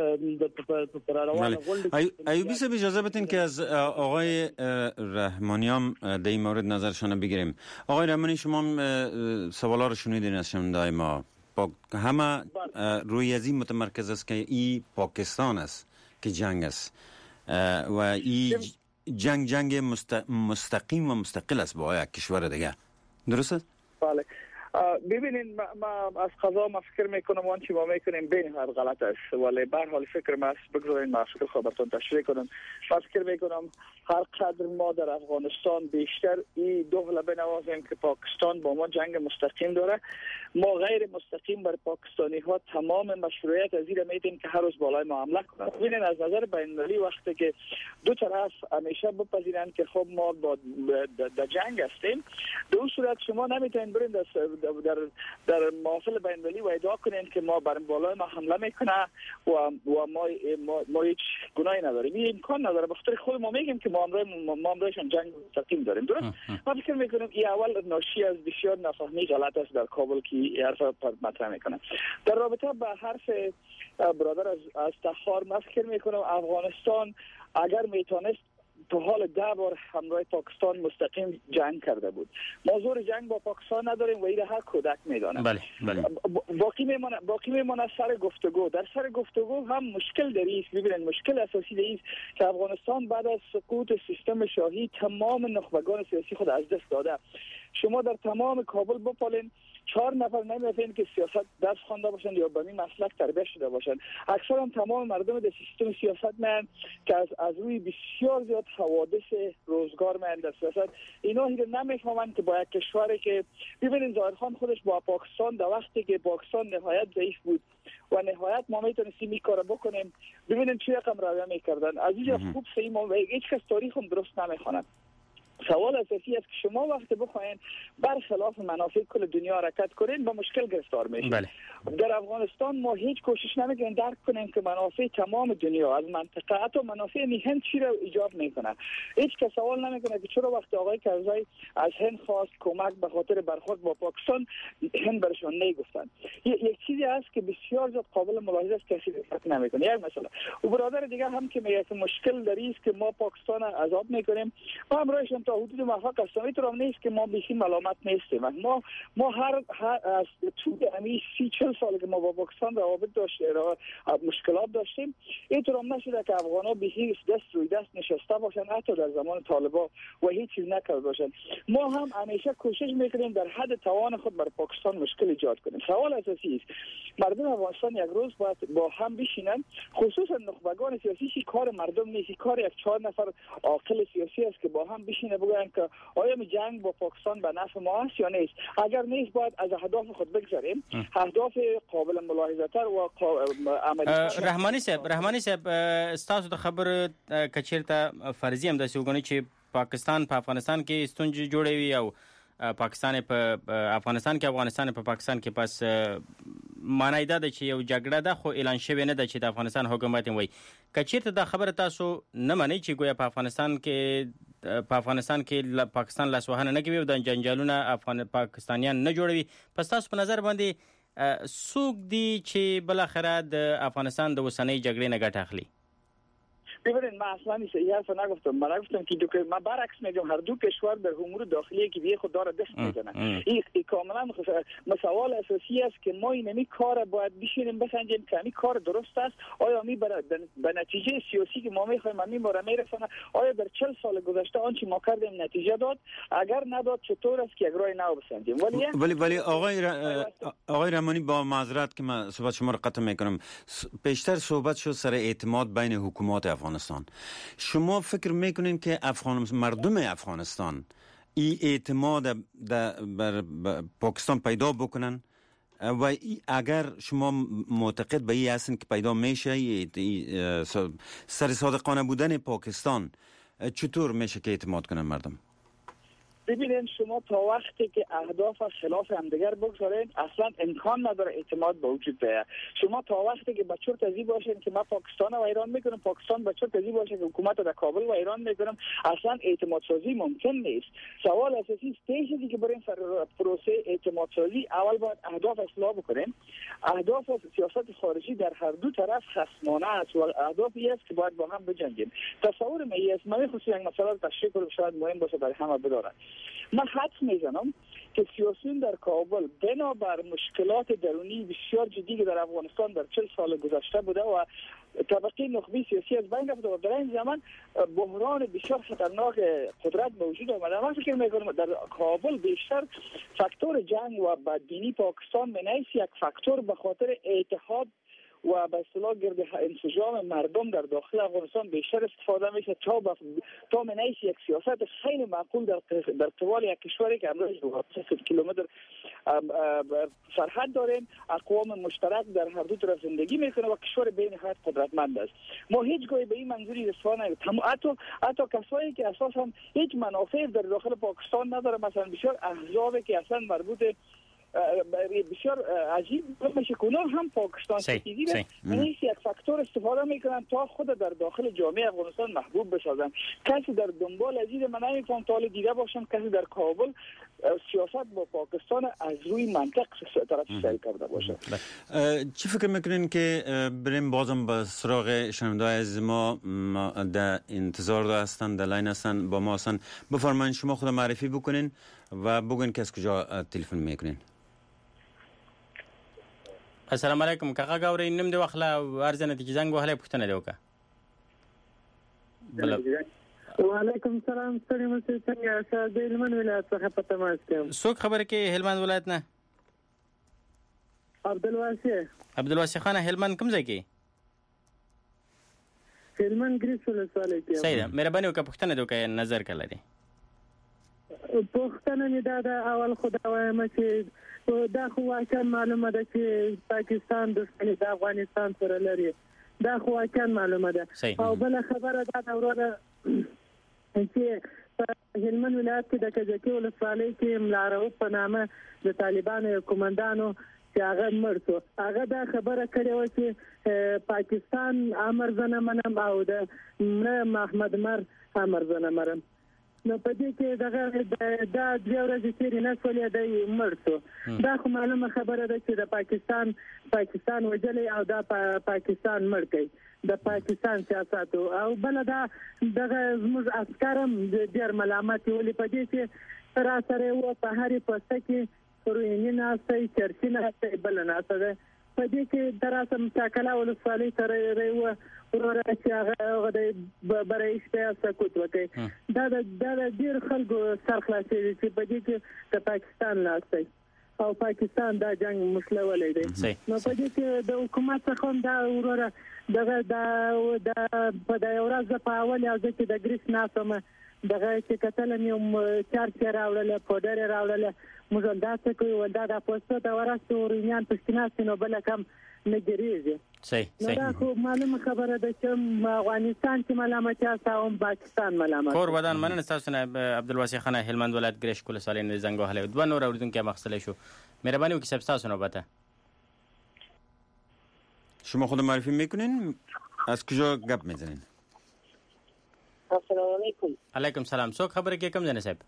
ایوبی صاحب اجازه بدین که از آقای رحمانیام در این مورد نظرشان بگیریم. آقای رحمانی شما سوالا رو شنیدین از شنونده‌های ما، همه روی از این متمرکز است که این پاکستان است که جنگ است و این جنگ مستقیم و مستقل است با یک کشور دیگه، درست است؟ بله. ببینید ما از قضا ما فکر میکنم آنچه ما میکنیم بین هر غلط است، ولی به هر حال فکر ما بگذارید ما فکر خبرتون تشریح کنم. ما فکر میکنم هر قدر ما در افغانستان بیشتر این دوغله بنوازیم که پاکستان با ما جنگ مستقیم داره، ما غیر مستقیم بر پاکستانی ها تمام مشروعیت از این میدیم که هر روز بالای ما حمله کنند. ببینید از نظر بین‌المللی وقتی که دو طرف همیشه بپذیرند که خب ما در جنگ هستیم، در اون صورت شما نمیتونید برید در محافل بین‌المللی و ادعا کنید که ما بر بالای ما حمله میکنه و ما هیچ گناهی نداریم. این امکان نداره. بخاطر خود ما میگیم که ما امروزشان جنگ مستقیم داریم. درست؟ ما فکر میکنم این اول ناشی از بسیار نفهمی غلط است در کابل که این حرف مطرح میکنه. در رابطه با حرف برادر از تخار ما فکر میکنم افغانستان اگر میتونست تو حال 10 بار همراه پاکستان مستقیم جنگ کرده بود. ما زور جنگ با پاکستان نداریم و این هر کودک میدانه. بله. باقی میمونه سر گفتگو. در سر گفتگو هم مشکل داری است. ببینید مشکل اساسی داری است که افغانستان بعد از سقوط سیستم شاهی تمام نخبگان سیاسی خود از دست داده. شما در تمام کابل بپالین 4 نفر نمی‌افین که سیاست درس خوانده باشند یا به این مسلک تربیت شده باشند. اکثرا تمام مردم در سیستم سیاست میان که از روی بسیار زیاد حوادث روزگار میان در سیاست. اینا هیچ نمیفهمند که با یک کشوری که ببینید ظاهرخان خودش با پاکستان در وقتی که پاکستان نهایت ضعیف بود و نهایت ما میتونستیم این کارو بکنیم، ببینید چه رقم رویه میکردن. از اینجا خوب صحیح ما هیچ کس تاریخ هم درست نمیخوانند. سوال اساسی است که شما وقتی بخواین برخلاف منافع کل دنیا حرکت کنین با مشکل گرفتار میشین. بله. در افغانستان ما هیچ کوشش نمیکنیم درک کنیم که منافع تمام دنیا از منطقه حتی منافع هند چی را ایجاب میکنه. هیچ کس سوال نمیکنه که چرا وقتی آقای کرزی از هند خواست کمک به خاطر برخورد با پاکستان هند برشان نگفتن. یک چیزی هست که بسیار زیاد قابل ملاحظه است که کسی فکر نمیکنه. یک مثلا و برادر دیگه هم که میگه که مشکل داری است که ما پاکستان عذاب میکنیم، ما امروزشون تا حدود موافق هستم. اینطور نیست که ما بیشی ملامت نیستیم. ما هر از طول همین 30-40 سال که ما با پاکستان روابط داشتیم، مشکلات داشتیم، اینطور نشده که افغانا بیشی دست روی دست نشسته باشن حتی در زمان طالبان و هیچ چیز نکرده باشن. ما هم همیشه کوشش میکنیم در حد توان خود بر پاکستان مشکل ایجاد کنیم. سوال اساسی است مردم افغانستان یک روز باید با هم بشینن، خصوصا نخبگان سیاسی. کار مردم نیست، کار یک 4 نفر عاقل سیاسی است که با هم بشینه بگن که آیا می جنگ با پاکستان به نفع ما است یا نیست. اگر نیست باید از اهداف خود بگذریم، اهداف قابل ملاحظه تر و عملی. رحمانی صاحب استاسو د خبر کچیرته فرضی هم داسې وګڼي چې پاکستان په افغانستان کې ستونزې جوړوي او پاکستان په افغانستان کې افغانستان په پاکستان کې پس معنی دا ده چې یو جګړه ده خو اعلان شوی نه ده چې د افغانستان حکومت وي. کچیرته دا خبره تاسو نه منئ چې گویا په افغانستان کې پاکستان لاسوهنه نه کوي او د جنجالونه پاکستانیان نه جوړوي، پس تاسو په نظر باندې څوک دی چې بالاخره د افغانستان د اوسنۍ جګړې نه ګټه اخلي؟ ببینید، من اصلا این حرف نگفتم. من نگفتم که من برعکس میگم هر دو کشور در امور داخلی که بیه خود داره دست میزنن. این کاملا سوال اساسی است که ما اینمی کار باید بشینیم بسنجیم که این کار درست است، آیا میبره به نتیجه سیاسی که ما میخوایم میبره میرسونه، آیا در 40 سال گذشته آنچه ما کردیم نتیجه داد، اگر نداد چطور است که یک راه نو بسنجیم. ولی آقای رحمانی، با معذرت که من صحبت شما رو قطع میکنم، بیشتر صحبت شد سر اعتماد بین حکومات افغانستان. شما فکر میکنین که مردم افغانستان این اعتماد بر پاکستان پیدا بکنن و اگر شما معتقد به این هستین که پیدا میشه سر صادقانه بودن پاکستان، چطور میشه که اعتماد کنن مردم؟ ببینید، شما تا وقتی که اهداف خلاف همدیگر بگذارین اصلا امکان نداره اعتماد به وجود بیاد. شما تا وقتی که بچور تزی باشین که من پاکستان و ایران میکنم، پاکستان بچور تزی باشه که حکومت در کابل و ایران میکنم، اصلا اعتماد سازی ممکن نیست. سوال اساسی است که برین سر پروسه اعتماد سازی اول باید اهداف اصلاح بکنیم. اهداف سیاست خارجی در هر دو طرف خصمانه است و اهدافی است که باید با هم بجنگیم. تصور می است من خصوصا یک مسئله رو تشریح کنم شاید مهم باشه برای همه بدارن. من حدس میزنم که سیاسیون در کابل بنابر مشکلات درونی بسیار جدی که در افغانستان در 40 سال گذشته بوده و طبقه نخبه سیاسی از بین رفته و در این زمان بحران بسیار خطرناک قدرت موجود آمده. من فکر میکنم در کابل بیشتر فاکتور جنگ و بدبینی پاکستان منیست یک فاکتور به خاطر اتحاد و به اصطلاح گرد انسجام مردم در داخل افغانستان بیشتر استفاده میشه تا منیس یک سیاست خیلی معقول در طوال یک کشوری که امروز 200 کیلومتر سرحد داریم، اقوام مشترک در هر دو طرف زندگی میکنه و کشور به نهایت قدرتمند است. ما هیچ گاهی به این منظوری استفاده نمیکنیم. حتی کسایی که اساسا هیچ منافع در داخل پاکستان نداره، مثلا بسیار احزابی که اصلا مربوط بسیار عجیب میشه که اونا هم پاکستان ستیزی به نیست یک فاکتور استفاده میکنن تا خود در داخل جامعه افغانستان محبوب بسازن. کسی در دنبال ازید من نمیفهم تا حال دیده باشم کسی در کابل سیاست با پاکستان از روی منطق طرف سعی کرده باشه. چی فکر میکنین که بریم بازم به سراغ شنونده‌های از ما در انتظار هستن، در لاین هستن، با ما هستن؟ بفرمایید شما خود معرفی بکنین و بگوین که از کجا تلفن میکنین. السلام علیکم کاکا ګورې نیم دی وخله ارزنه چې زنګ وهله پښتنه دی وکړه. وعلیکم السلام ستړي مشه څنګه اساس د هلمند ولایت څخه په تماس کوم. څوک خبره کې هلمند ولایت نه؟ عبدالواسع خان هلمند کوم ځای کې؟ هلمند ګریس ولسوالۍ کې. صحیح ده، مهرباني وکړه پښتنه دی وکړه نظر کله دی. پښتنه نه دا اول خدای وایم چې دا خو واقعا معلومه ده چې پاکستان دښمني د افغانستان سره لري. دا خو واقعا معلومه ده. او بل خبره دا وروره چې په هلمند ولایت کې د کجکي ولسوالۍ کې ملا رؤف په نامه د طالبانو کمانډانو چې هغه مړ شو، هغه دا خبره کړې وه چې پاکستان امر زه نه منم او د محمد مر امر زه نه منم. نو په دې کې دا 2 ورځې تېرې نه شولې دی مړ شو. دا خو معلومه خبره ده چې د پاکستان وژلی او دا پاکستان مړ کوي. د پاکستان سیاست او بل دا دغه زموږ عسکرم ډېر ملامت ولې په دې چې سراسر و په هرې پسته کې پرویني ناسته چرچي ناسته بل ناسته ده په دې کې دراسه مساکله ولسوالۍ سره ریوه ورور چې هغه د برای شپه سکوت وکړي دا د ډېر خلکو سر خلاصي چې په دې کې د پاکستان لاسته او پاکستان دا جنگ مشلولې دی نو په دې کې د حکومت څخه دا وروره دغه د په د ورځ په اول یا چې د ګریس ناسمه دغه چې کتل مې چارچ راوړل پودر راوړل موږ دا څه کوي ولدا د پوسټ دا ورسته ورینان پښتناس نو بل کم نګریږي صحیح دا خو معلومه خبره ده چې افغانستان چې ملامت او پاکستان ملامت کور ودان مننه تاسو نه عبدالواسع خان هلمند ولایت ګریش کول سالین زنګ وهله دوه نور اوریدونکو مخصله شو مهربانی وکړئ تاسو نوبته شما خود معرفی میکنین از کجا گپ میزنین السلام علیکم علیکم سلام څوک خبره کې کم جن صاحب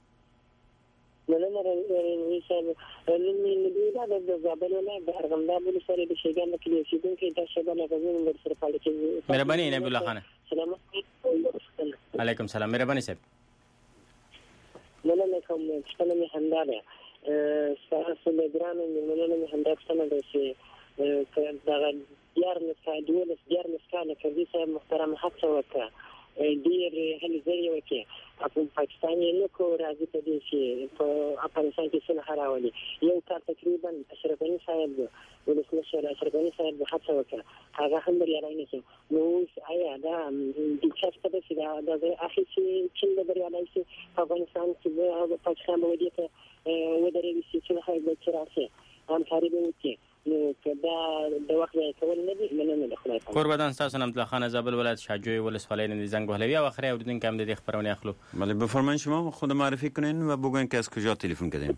مننه رئیس صاحب نن د زابل ولایت د ارغنداب ولسوالۍ د شیګان کې اوسېدونکي د شګانه غوښتنه ورسره فعال کېږي مهرباني نبی الله خان سلام علیکم سلام مهرباني صاحب مننه کوم چې مې همدار تاسو له ګرانو مننه مې همدار څنګه ده چې دا دیار مسکانه کوي چې محترم حق وکړه ډیر هلي ځای وکړي په پاکستان یې نو کو راځي په دې چې په افغانستان کې څه راولي یو کار تقریبا اشرف غني صاحب ولسمشر اشرف غني صاحب هڅه وکړه هغه هم بریالی نشو نو آیا دا د څه په څه دا د اخی چې بریالی شي افغانستان کې پاکستان به دې ته ودرېږي چې هغه به راځي همکاري به وکړي نو کدا د وخت کول نه دي مننه د خدای په قربان تاسو نام الله خان زابل ولایت شاجوی ولسوالۍ نه زنگ وهلوی او اخری اوریدونکو هم د دې خبرونه اخلو بله بفرمایید شما خود معرفی کنین و بگوین که از کجا تلفن کردین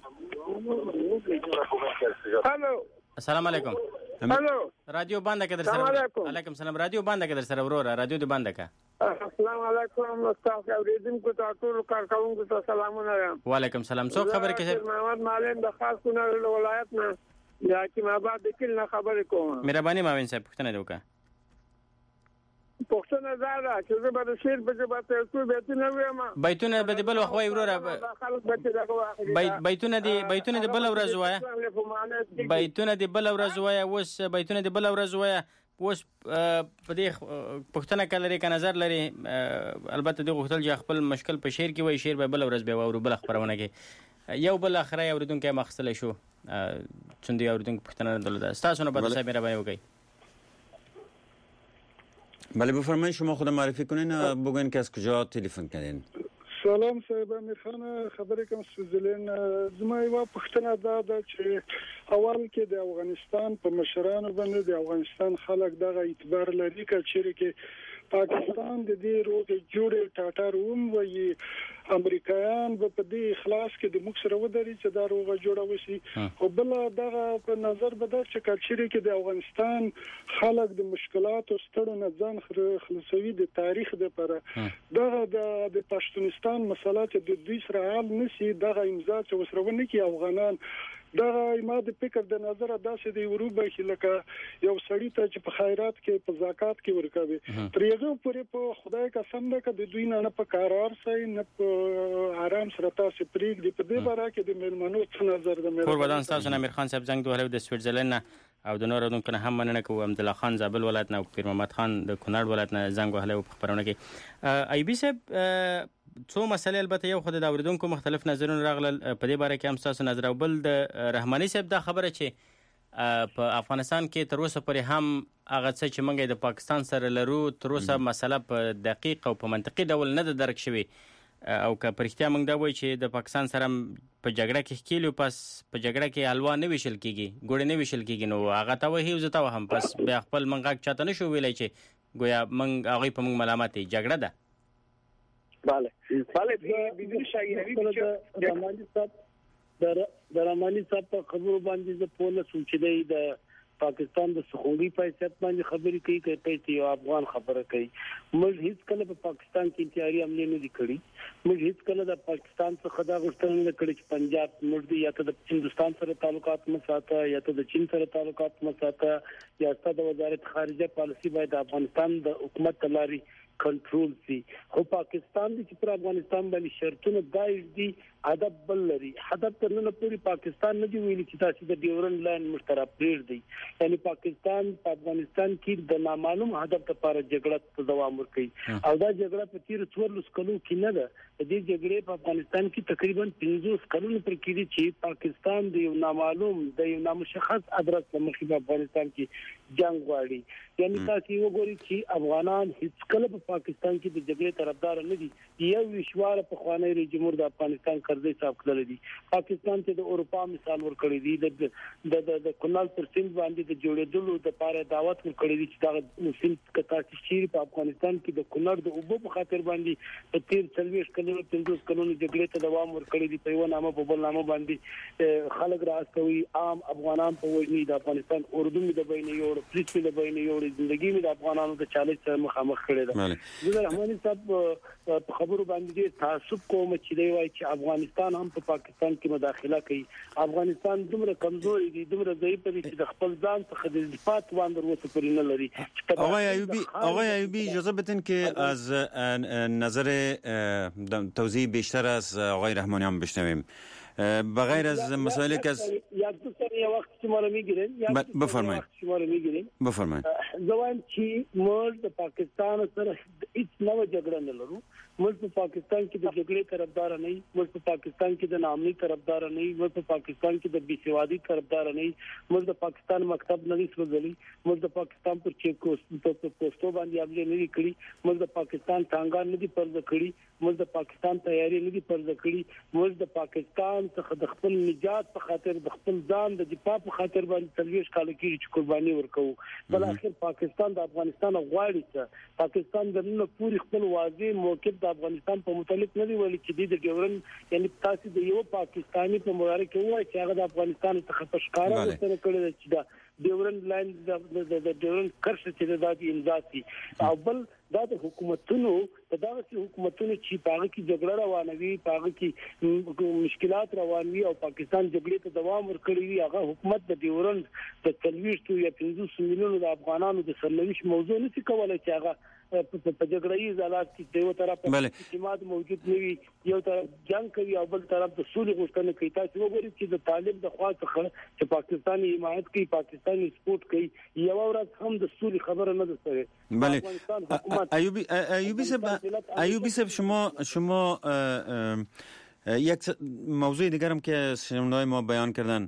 الو السلام علیکم الو رادیو بند کړه در سره علیکم سلام رادیو بند کړه در سره ورور رادیو دې بند کړه السلام علیکم استاد اوریدونکو ته ټول کارکونکو ته سلامونه وعلیکم سلام څوک خبر کې محمد معلم د خاص کونړ ولایت نه یا چې ما بعد کله خبرې کوم مهرباني ماوین صاحب پښتنه دی وکړه پښتنه زړه چې زه به شیر په جبه ته څو بیتونه وایم بیتونه به بل وخوي وروره بیتونه دی بل ورځ وایا بیتونه دی بل ورځ وایا اوس بیتونه دی بل ورځ وایا اوس په دې پښتنه کله لري که نظر لري البته د غوښتل چې خپل مشکل په شعر کې وای شعر به بل ورځ به ورو بل خبرونه کې یو بل اخره اوریدونکو مخصله شو چندی اوریدونکو پښتنه دلته تاسو نه بده صاحب مهرباني وکړئ بله بفرمایید شما خود معرفی کنین بگوین که از کجا تلفن کردین سلام صاحب امیر خان خبرې کوم سوزلین زما یو پښتنه دا چې اول کې د افغانستان په مشرانو باندې د افغانستان خلک دغه اعتبار لري چې پاکستان د دې روغې جوړې ټاټر وایي امریکایان په دې اخلاص کې د موږ سره ودرې چې دا روغه جوړه وشي او بل دغه په نظر به در چې کلچري کې د افغانستان خلک د مشکلات او ستړو نه ځان خلاصوي د تاریخ لپاره دغه د پښتونستان مسله چې د دوی سره حل نشي دغه امضا چې وسره ونه کې افغانان دغه ما د فکر د نظر داسې دی وروبه چې لکه یو سړی ته چې په خیرات کې په زکات کې ورکوي ترېغه پورې په خدای قسم ده چې د دوی نه په قرار سي نه په آرام سره تاسو پریک دی په دې باره کې د ملمنو څه نظر د مې قربان تاسو امیر خان صاحب زنګ دوه د سویټزرلند او د نور دونکو هم مننه کوم عبد الله خان زابل ولایت نه پیر محمد خان د کونړ ولایت نه زنګ وهله په خبرونه کې ای بي صاحب څو مسلې البته یو خود د اوریدونکو مختلف نظرونه راغلل په دې باره کې هم تاسو نظر او بل د رحماني صاحب دا خبره چې په افغانستان کې تر اوسه پورې هم هغه څه چې موږ د پاکستان سره لرو تر اوسه مسله په دقیق او په منطقي ډول نه درک شوی او که پرختیا موږ دا وایي چې د پاکستان سره په جګړه کې کېلو پس په جګړه کې حلوا نه ویشل کیږي ګوړې نه ویشل کیږي نو هغه ته وایي زه ته هم پس بیا خپل منغاک چاته نشو ویلای چې گویا موږ هغه په موږ ملامت جګړه ده بله بدون شایعه رحماني صاحب په خبرو باندې زه پوه نه شوم چې د پاکستان د سخونګي په حیثیت باندې خبرې کوي کوي یو افغان خبره کوي موږ هیڅ کله په پاکستان کې انتحاري حمله نه کړې موږ هیڅ کله د پاکستان څخه دا غوښتنه نه کړې چې پنجاب موږ یا ته د هندستان سره تعلقات مساته یا ته د چین سره تعلقات مساته یا ته د وزارت خارجه پالیسی باید افغانستان د حکومت لاري کنټرول سي خو پاکستان د چې پر افغانستان باندې شرطونه دایز دي هدف بل لري هدف تر نن پورې پاکستان نه دی ویلي چې تاسو د ډیورن لاین مشترک پرېږ دی یعنی پاکستان په افغانستان کې د نامعلوم هدف لپاره جګړه ته دوام ورکوي او دا جګړه په تیر 14 کلونو کې نه ده د دې جګړې په افغانستان کې تقریبا 50 کلونو پر کې چې پاکستان د یو نامعلوم د یو نامشخص ادرس په مخ په افغانستان کې جنگ غواړي یعنی تاسو وګورئ چې افغانان هیڅ کله په پاکستان کې د جګړې طرفدار نه دي یو وشوار په خوانی رئیس جمهور د افغانستان قرضې صاحب کړل دي پاکستان ته د اروپا مثال ورکړی دی د کونال پر سند باندې د جوړېدلو د لپاره دعوت ورکړی دی چې دا سند کتاسي شي په افغانستان کې د کونړ د اوبو په خاطر باندې په تیر 40 کلونو 50 کلونو جګړې ته دوام ورکړی دی په یو نامه په بل نامه باندې خلک راستوي عام افغانان په وژني د افغانستان اردو می د بینه یو پولیس می د بینه یو ژوندۍ می د افغانانو د چالش سره مخامخ کړي ده زه رحماني صاحب په خبرو باندې تعصب کوم چې دی وایي چې افغانستان هم په پاکستان کې مداخله کوي افغانستان دومره کمزوري دي دومره ضعیف دي چې د خپل ځان څخه د دفاع توان دروته پرې نه لري آقای ایوبی اجازه بدین که از نظر توضیح بیشتر از آقای رحمانی هم بشنویم بغیر از مسائلی که از بفرمایید زوان چې موږ د پاکستان سره هیڅ نوې جګړه نه لرو موږ په پاکستان کې د جګړې طرفدار نه یو موږ په پاکستان کې د نامني طرفدار نه یو موږ په پاکستان کې د بیسوادي طرفدار نه یو موږ د پاکستان مکتب نه سوځلي موږ د پاکستان پر چیک پوسټو باندې حمله نه کړې موږ د پاکستان څنګه نه دي پرځ کړی موږ د پاکستان تیاری نه دي پرځ کړی موږ د پاکستان څخه د خپل نجات په خاطر د خپل ځان د دفاع په خاطر باندې 30 کال کې چې قرباني ورکوو بل اخر پاکستان د افغانستان غواړي چې پاکستان د نن پوری خپل واضح موقف د افغانستان په متعلق نه دی ویلي چې د ډیورن یعنی تاسو د یو پاکستانی په مبارک وایي چې هغه د افغانستان څخه پښکارا وسره کړی چې دا ډیورن لاین د ډیورن کرښه چې د امضا سي او بل دا د حکومتونو چې پاغه کې جګړه روانوي پاغه کې مشکلات روانوي او پاکستان جګړې ته دوام ورکړي وي هغه حکومت د ډیورن د 30 یا 50 میلیونو د افغانانو د سرنوشت موضوع نشي کولای چې هغه په جګړې حالات کې د یو طرف اعتماد موجود نه وي یو طرف جنگ کوي او بل طرف د سولې غوښتنه کوي تاسو وګورئ چې د طالب د خوا څخه چې پاکستاني حمایت کوي پاکستاني سپورټ کوي یو ورځ هم د سولې خبره نه ده بله ایوبی صاحب شما یک موضوع دیگر هم که شنونده‌های ما بیان کردن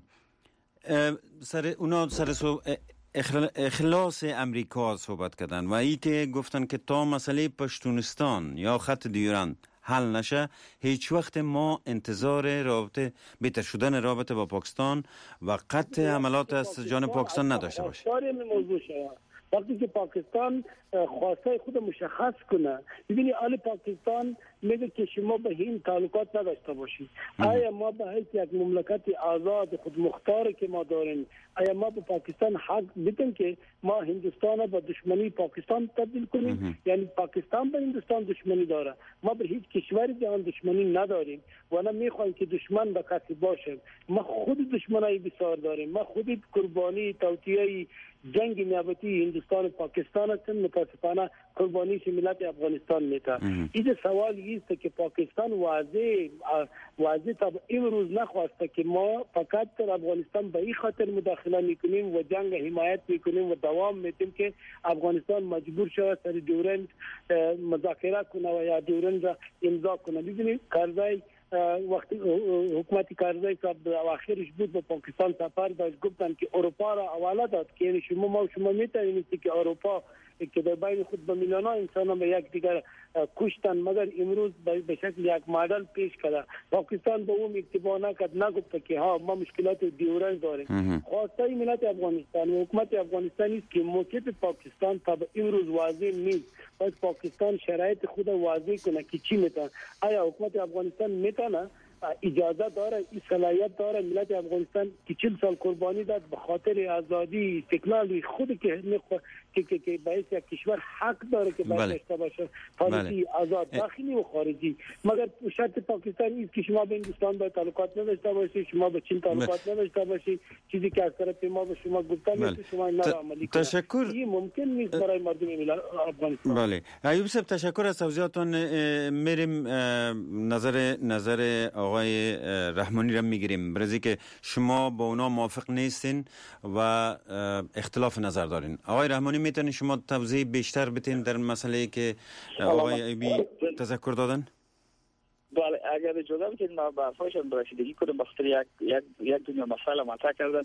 اخلاص امریکا صحبت کردن و ای که گفتن که تا مسئله پشتونستان یا خط دیورند حل نشه هیچ وقت ما انتظار بهتر شدن رابطه با پاکستان و قطع حملات از جانب پاکستان نداشته باشه وقتی که پاکستان خواسته خود مشخص کنه ببینی آل پاکستان میگه که شما به این تعلقات نداشته باشید آیا ما به حیث یک مملکت آزاد خود مختار که ما داریم آیا ما به پاکستان حق بدیم که ما هندوستان با دشمنی پاکستان تبدیل کنیم یعنی پاکستان به هندوستان دشمنی داره ما به هیچ کشوری جهان دشمنی نداریم و نه میخوایم که دشمن به کسی باشه ما خود دشمنای بسیار داریم ما خود قربانی توطئه جنگ نیابتی هندوستان و پاکستان هستیم متاسفانه قربانیش ملت افغانستان میده این سوال است که پاکستان واضح تا امروز نخواسته که ما فقط در افغانستان به این خاطر مداخله میکنیم و جنگ حمایت میکنیم و دوام میدیم که افغانستان مجبور شود سر دورند مذاکره کنه و یا دورند را امضا کنه ببینید کارزای وقتی حکومت کارزای صاحب در اواخرش بود به پاکستان سفر داشت گفتن که اروپا را حواله داد که یعنی شما میتونید که اروپا که در بین خود به میلیون‌ها انسان به یک دیگر کشتن مگر امروز به شکل یک مدل پیش کرده پاکستان به اون اتباع نکرد نگفت که ها ما مشکلات دیورنج داریم خواسته ملت افغانستان و حکومت افغانستان است که موقف پاکستان تا به امروز واضح نیست باید پاکستان شرایط خود واضح کنه که چی میتونه آیا حکومت افغانستان میتونه اجازه داره، این صلاحیت داره. ملت افغانستان که 40 سال قربانی داد به خاطر آزادی استقلال خود که باعث یک کشور حق داره که باید داشته باشه پالیسی آزاد داخلی و خارجی. مگر شرط پاکستان است که شما به هندوستان با تعلقات نداشته باشید، شما به چین تعلقات نداشته باشید. چیزی که از طرف ما به شما گفتن است شما اینا را عملی کنید. تشکر. این ممکن نیست برای مردم افغانستان. بله ایوب صاحب تشکر از توضیحاتتون. میریم نظر آقای رحمانی را میگیریم، برای که شما با اونا موافق نیستین و اختلاف نظر دارین. آقای رحمانی میتونین شما توضیح بیشتر بدین در مسئله که آقای ایوبی تذکر دادن؟ بله اگر اجازه بدید ما به حرفایشان رسیدگی کنم، بخاطر یک دنیا مسئله مطرح کردن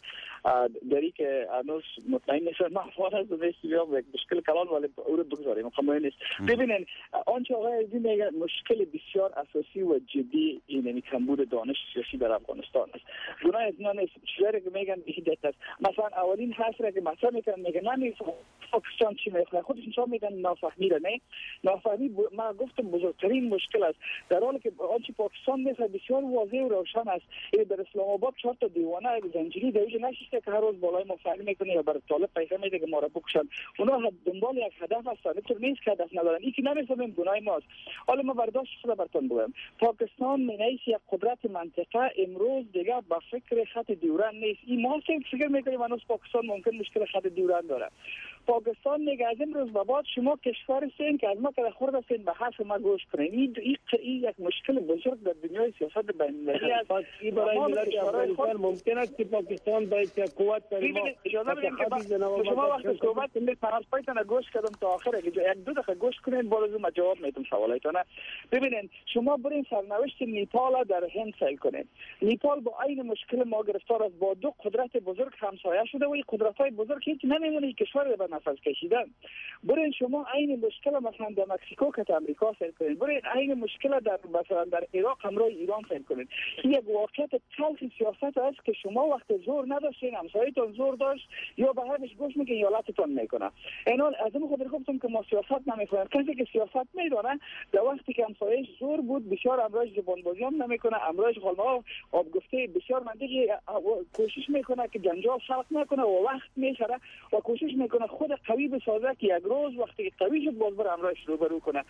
دری که هنوز مطمئن نیستم محفوظ است و نیست بیام یک مشکل کلان ولی او رو بگذاریم مطمئن نیست. ببینید آنچه آقای ایوبی میگه مشکل بسیار اساسی و جدی این کمبود دانش سیاسی در افغانستان است. گناه از اینا نیست. چیزی که میگن بیهدت است. مثلا اولین حرفی که مطرح میکنن میگن نمیفهمم پاکستان چی میخواد، خودشون میگن نافهمی را نه. نافهمی ما گفتم بزرگترین مشکل است، در حالی که آنچه پاکستان میخواد بسیار واضح و روشن است. این در اسلام آباد 4 تا دیوانه زنجیری در اینجا نشسته که هر روز بالای ما فعال میکنه یا بر طالب پیغام میده که ما را بکشن. اونا دنبال یک هدف هستن، اینطور نیست که هدف ندارن. این که نمیفهمیم گناه ماست. حالا ما برداشت خود براتون بگم، پاکستان منیس یک قدرت منطقه امروز دیگه با فکر خط دیورن نیست. این ما فکر میکنیم هنوز پاکستان ممکن مشکل خط دیورن داره. پاکستان میگه از امروز به بعد شما کشور هستین که از ما که خورد هستین به حرف ما گوش کنین. این یک مشکل بزرگ در دنیای سیاست بین‌المللی است. این برای ملت افغانستان ممکن است که پاکستان باید یک قوت برای ما اجازه بدید که شما وقتی صحبت کنید حرفایتون گوش کردم تا آخر که یک دو دقیقه گوش کنین باز ما جواب میدم سوالاتون. ببینید شما برین سرنوشت نیپال در هند سیل کنید. نیپال با عین مشکل ما گرفتار است، با دو قدرت بزرگ همسایه شده و این قدرت‌های بزرگ هیچ نمیمونه کشور به نفس کشیدن. برین شما عین مشکل مثلا در مکزیکو که امریکا سیل کنید، برین عین مشکل در مثلا در عراق همراه ایران سیل کنید. این یک واقعیت تلخ سیاست است که شما وقت زور نداشتین همسایه‌تون زور داشت یا به حرفش گوش میکنین یا لطتون میکنه. اینال از اون خاطر گفتم که ما سیاست نمیکنیم. کسی که سیاست میدونه در وقتی که همسایه‌اش زور بود بسیار امروز زبان بازی هم نمیکنه، امروز قلم‌ها آب گفته بسیار منطقی کوشش میکنه که جنجال خلق نکنه و وقت میخره و کوشش میکنه خود قوی بسازه که یک روز وقتی قوی شد باز بر امروز روبرو کنه.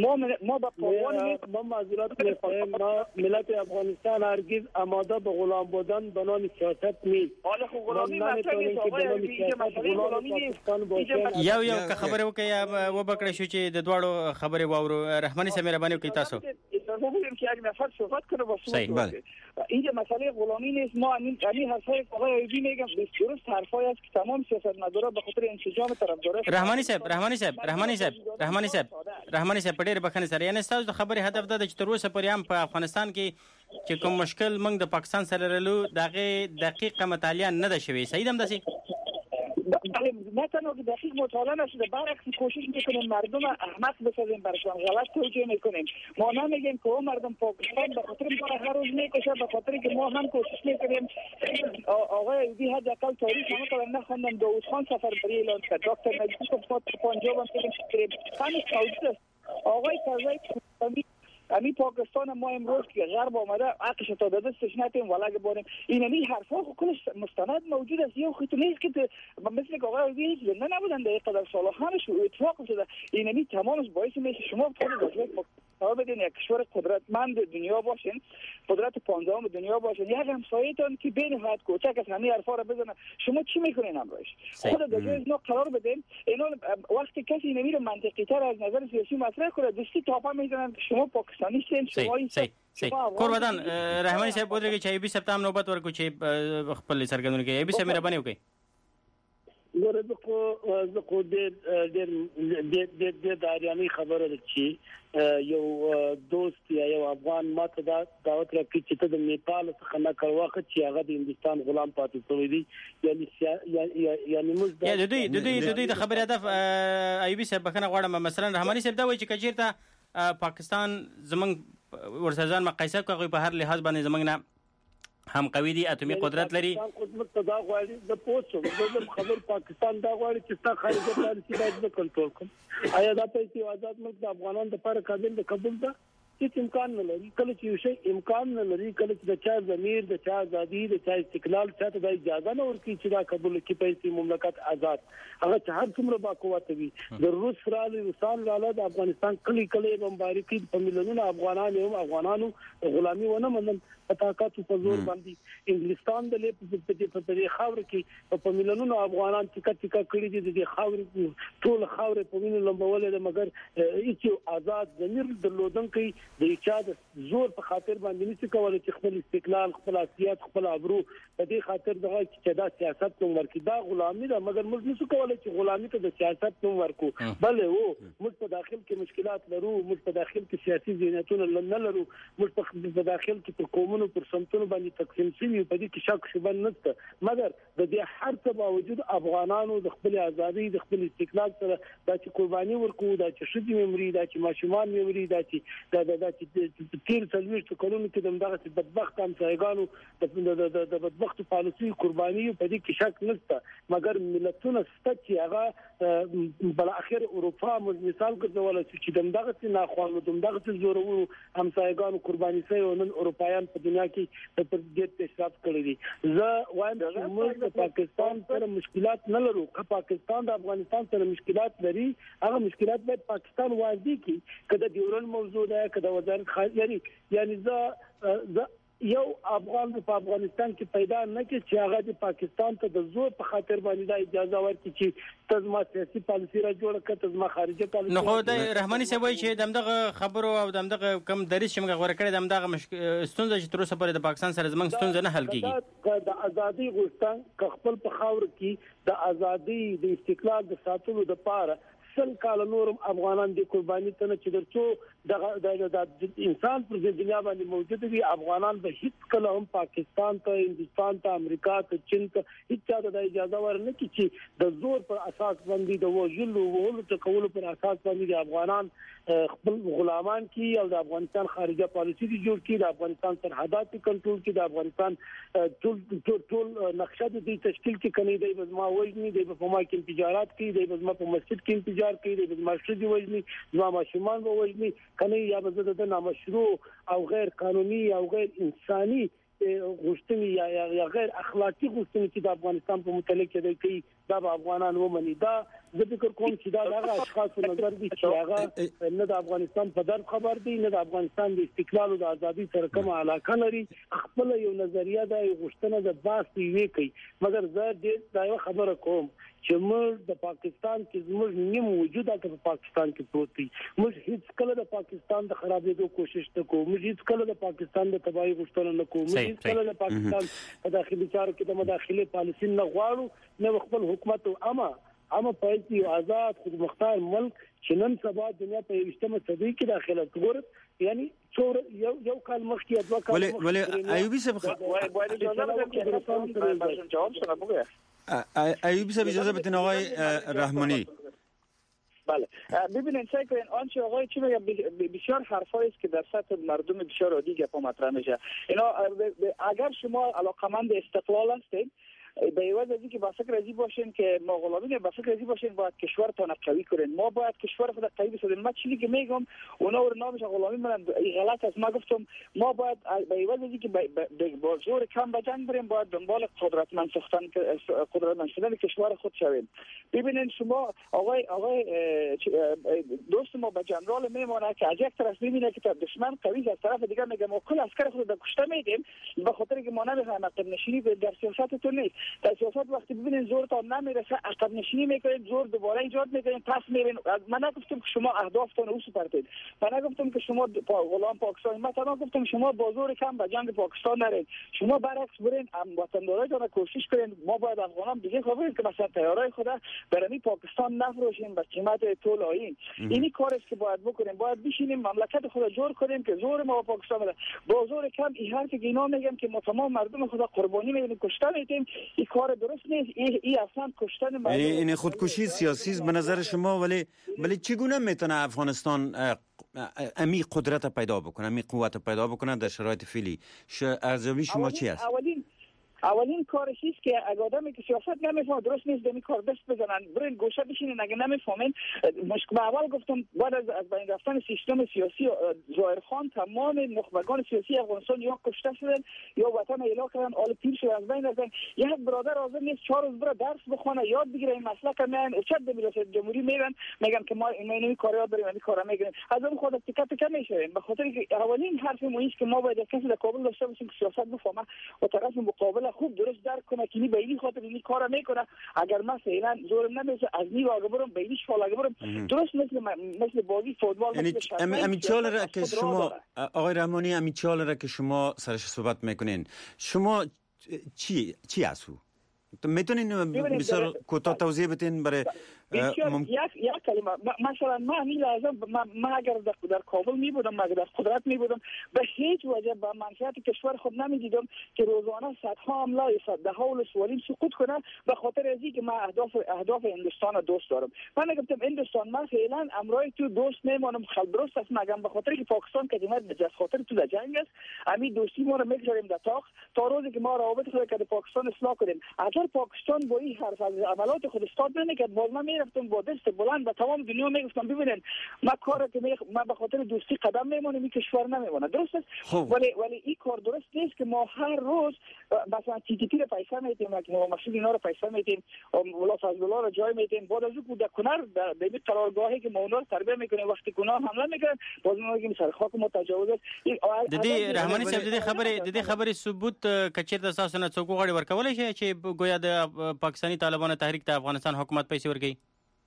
ما با پاوان ما معذرت میخوایم، ما ملت افغانستان هرگز آماده به غلام بودن به نام سیاست نیست. حالا خب غلامی نمیتونیم که غلامی نیست. یو که خبره وکي و بکړی شو چې د دواړو خبره واورو. رحمانی صاحب مهرباني وکړئ تاسو. اجازه بدید که یک نفر صحبت کنه با شما. بله. اینجا مسئله غلامی نیست. ما همین حرفای آقای ایوبی میگم درست حرفای است که تمام سیاستمدارا به خاطر انسجام طرفدارا رحمانی صاحب پډېر بخنه سره یعنی تاسو د خبرې هدف دا چې تر اوسه پورې هم په افغانستان کې چې کوم مشکل موږ د پاکستان سره لرلو دغه دقیقه مطالعه نه ده شوی. صحیح هم داسي؟ بله نه تنها که دقیق مطالعه نشده، برعکس کوشش میکنیم مردم احمق بسازیم، برشان غلط توجیه میکنیم. ما نمیگیم که اون مردم پاکستان به خاطر ما هر روز میکشه، به خاطر که ما هم کوشش میکنیم. آقای ایوبی حداقل تاریخ همه کلام نخوندم، داوود خان سفربری اعلان کرد، دکتر نجیب گفت پنجاب هم فکر همین موجود است. آقای کاظمی امی پاکستان ما امروز که غرب آمده عقش تا دستش نتیم ولا باریم اینمی حرفا کلش مستند موجود است. یه خیلی نیست که مثل که آقای هیچ زنده نبودن در قدر سال همش اتفاق شده. اینمی تمامش باعث میشه شما خود بدین یک کشور قدرتمند دنیا باشین، قدرت 15 دنیا باشین، یک همسایه‌تون که بین حد کوچک از همین حرفا رو بزنه. شما چی میکنین امروز؟ خود در جای اینا قرار بدین. اینا وقتی کسی نمیره منطقی تر از نظر سیاسی مطرح کنه دستی تاپا میزنن که شما پاکستانی هستین. شما قربان رحمانی صاحب بودره چې ایبي صاحب تام نوبت ورکو چې خپل سرګندونه کوي. ایبي صاحب مهرباني وکړئ. ګوره زه خو ډېر داریاني خبره ده چې یو دوست یا یو افغان ماته دا دعوت راکړي چې ته د نیپال څخه نقل واخلې چې هغه د هندوستان غلام پاتې شوی دی. یعنی موږ د دوی د خبرې هدف ایوبي صاحب بخنه غواړم مثلا رحمانی صاحب دا وایي چې کچیرته پاکستان زمونږ ورسره ځان مقایسه کوي په هر لحاظ باندې زمونږ نه هم قوي دي، اتمی قدرت لري. خدمت دا غواړي د پوسټ د خبر پاکستان دا غواړي چې تا خارجه پالیسي باید کنټرول کړي. آیا دا په استعداد ملک د افغانانو لپاره قابل د قبول ده؟ هیڅ امکان نه لري. کله چې یو شی امکان نه لري، کله چې د چا ضمیر، د چا ازادي، د چا استقلال چاته د اجازه نه ورکړي چې دا قبول کړي پیسې مملکت آزاد، هغه چې هر څومره باقوت وي. د روس روسان رااله د افغانستان کلی بمباري کوي، په میلیونونو افغانانو غلامي ونه منل په طاقت په زور باندې. انګلستان د په خاور کې په میلیونونو افغانان ټیکا کړی دي، د خاور ټول خاور په وینو لمبولې ده، مګر هیڅ آزاد ضمیر درلودونکي د چا د زور په خاطر باندې نشي کولای چې خپل استقلال، خپل حیثیت، خپل ابرو په دې خاطر دغه چې دا سیاست کوم ورکی دا غلامي ده. مګر موږ نشو کولای چې غلامي ته د سیاست کوم ورکو، بلې موږ په داخل کې مشکلات لرو، موږ په داخل کې سیاسي ذهنیتونه نه لرو، موږ په داخل کې په قومونو پر سمتونو باندې تقسیم شوي، په دې کې شک شبه نشته. مګر د دې هر څه باوجود افغانانو د خپل ازادي، د خپل استقلال سره دا چې قرباني ورکو، دا چې شدي ممري، دا چې ماشومان ممري، دا چې تیر څلويشت کلونو کې دغه بدبخت همسایګانو د بدبخت پالیسي قرباني په دې کې شک نشته. مګر ملتونه ست چې هغه بل اخر اروپا مثال ګرځول چې دغه ناخوالو دغه زورو همسایګانو قرباني شوی او نن اروپایان په دنیا کې په دې پیشرفت کړی دي. زه وایم چې موږ د پاکستان سره مشکلات نه لرو، که پاکستان د افغانستان سره مشکلات لري هغه مشکلات باید پاکستان واضح کړي، کله د ډیورن موضوع ده، کله وزارت خارجه یعنی زه یو افغان په افغانستان کې پیدا نه کې چې هغه د پاکستان ته د زور په خاطر باندې د اجازه ورکړي چې تزما سیاسي پالیسي را جوړه کړي، تزما خارجه پالیسي. نو خو د رحماني صاحب وایي چې دغه خبرو او دغه کم دریس چې موږ غوړه کړی دغه ستونزه چې تر اوسه پورې د پاکستان سره زموږ ستونزه نه حل کیږي. د ازادي غوښتنه خپل په خاور کې د ازادي د استقلال د ساتلو لپاره سل کال نورم افغانان د قرباني ته نه چې درڅو د انسان پر دنیا باندې موجود دي، افغانان به هیڅ کله هم پاکستان ته، هندستان ته، امریکا ته، چین ته هیڅ چاته د اجازه ورنه کی چې د زور پر اساس باندې د وژلو ټکولو پر اساس باندې د افغانان خپل غلامان کی او د افغانستان خارجه پالیسي دی جوړ کی، د افغانستان سرحدات کنټرول کی، د افغانستان ټول نقشه د تشکیل کی کني دی بزما وجنی دی په ما کې تجارت کی، دی بزما په مسجد کې تجارت کی، دی بزما شدي وجنی زما ماشومان وجنی کني، یا بزده د نامشروع او غیر قانوني او غیر انساني غوښتنې یا غیر اخلاقی غوښتنې چې د افغانستان په متعلق کې کوي دا به افغانان ومني. دا زه فکر کوم چې دا هغه اشخاص نظر دي چې هغه نه د افغانستان په درد خبر دي، نه د افغانستان د استقلال او د ازادي سره کومه علاقه لري، خپل یو نظریه ده، یو غوښتنه ده، باس وی کوي. مګر زه دې دا یو خبره کوم چې موږ د پاکستان کې زموږ نیم وجود په پاکستان کې پروت دی، موږ هیڅ کله د پاکستان د خرابېدو کوشش نه کوو، موږ هیڅ کله د پاکستان د تباہي غوښتنه نه کوو، موږ هیڅ کله د پاکستان په داخلي چارو کې د مداخله پالیسي نه غواړو، نه خپل حکومت او پایتي آزاد خود مختار ملک چې نن سبا دنیا په 20مه صدۍ کې داخله کړو، یعنی څور یو کال مخکې دوه کال ولې ایوبی صاحب اجازه بدین آقای رحمانی. بله ببینید سعی کنین آنچه آقای چی میگه بسیار حرفایی است که در سطح مردم بسیار عادی گپ مطرح میشه. اینا اگر شما علاقمند استقلال هستید به عوض از اینکه با فکر ازی باشین که ما غلامی با فکر ازی باشین باید کشورتان قوی کنین، ما باید کشور خود قوی بسازیم. من چیزی که میگم اونا رو نامش غلامی منن غلط است. ما گفتم ما باید به عوض از اینکه با زور کم به جنگ بریم باید دنبال قدرتمند شدن کشور خود شویم. ببینین شما آقای دوست ما به جنرال میمونه که از یک طرف میبینه که دشمن قوی از طرف دیگه میگه ما کل عسکر خود به کشته میدیم به خاطر که ما نمیخوایم عقب نشینی در سیاستتون نیست. در سیاست وقتی ببینین زورتان نمیرسه عقب نشینی میکنید، زور دوباره ایجاد میکنید، پس میرین. من نگفتم که شما اهدافتون رو سپردید، من نگفتم که شما غلام پاکستان، من تمام گفتم شما با زور کم به جنگ پاکستان نرید، شما برعکس برین وطندارایتان کوشش کنین. ما باید افغانان دیگه خبرین که مثلا تیارای خود برای پاکستان نفروشیم به قیمت طول آیین. اینی کاری است که باید بکنیم، باید بشینیم مملکت خود جور کنیم که زور ما با پاکستان بده. با زور کم این حرف که اینا میگم که ما تمام مردم خود قربانی میدیم کشته میدیم، این کار درست نیست. این اصلا کشتن مردم، این خودکشی سیاسی به نظر شما. ولی چگونه میتونه افغانستان امی قدرت پیدا بکنه، امی قوت پیدا بکنه در شرایط فعلی؟ ارزیابی شما چی است؟ اولین کارش است که اگه آدمی که سیاست نمیفهمه درست نیست دمی کار دست بزنن برین گوشه بشینن اگه نمیفهمین مشکل اول گفتم بعد از بین رفتن سیستم سیاسی ظاهرخان تمام نخبگان سیاسی افغانستان یا کشته شدن یا وطن اعلام کردن آل پیر شد از بین رفتن یک برادر حاضر نیست 4 روز بره درس بخونه یاد بگیره این مسئله که میان اوچت به ریاست جمهوری میرن میگن که ما این کار یاد بریم این کارا میگن از اون خود تکت کم میشه به خاطر که اولین حرف مهم است که ما باید کسی در کابل داشته باشیم که سیاست بفهمه و طرف مقابل خوب درست درک کنه که به این خاطر این کارا میکنه اگر مثلا زورم نمیشه از نیو آگه برم به این شال آگه برم درست مثل بازی فوتبال یعنی همین چاله را که شما آقای رحمانی همین چاله را که شما سرش صحبت میکنین شما چی هستو میتونین بسیار کوتاه توضیح بدین برای یک کلمه مثلا من همین لازم من اگر در کابل می بودم اگر در قدرت می بودم به هیچ وجه به منفعت کشور خود نمیدیدم که روزانه صدها حمله صدها ولسوالی سقوط کنه به خاطر از اینکه من اهداف هندوستان دوست دارم. من گفتم هندوستان من فعلا امرای تو دوست نمیمونم خل درست است مگم به خاطر که پاکستان که دیمت به خاطر تو در جنگ است همین دوستی ما رو میگذاریم در تا روزی که ما روابط خود که پاکستان اصلاح کنیم. اگر پاکستان با این حرف از عملات خود استاد نمیکرد باز من میرفتم با دست بلند به تمام دنیا میگفتم ببینن ما کاری که من به خاطر دوستی قدم میمونم این کشور نمیمونه درست است. ولی این کار درست نیست که ما هر روز مثلا تی رو پیسه میدیم که ما مسئول اینا رو پیسه میدیم ولا فضل الله رو جای میدیم بعد از اون در کنار در قرارگاهی که ما اونا رو تربیت میکنیم وقتی گناه حمله میکنن باز ما میگیم سر خاک ما تجاوز است. د دې رحماني صاحب د دې خبرې ثبوت کچیر د تاسو نه څوک غواړي ورکولای شي چې گویا د پاکستانی طالبانو تحریک د افغانستان حکومت پیسې ورکړي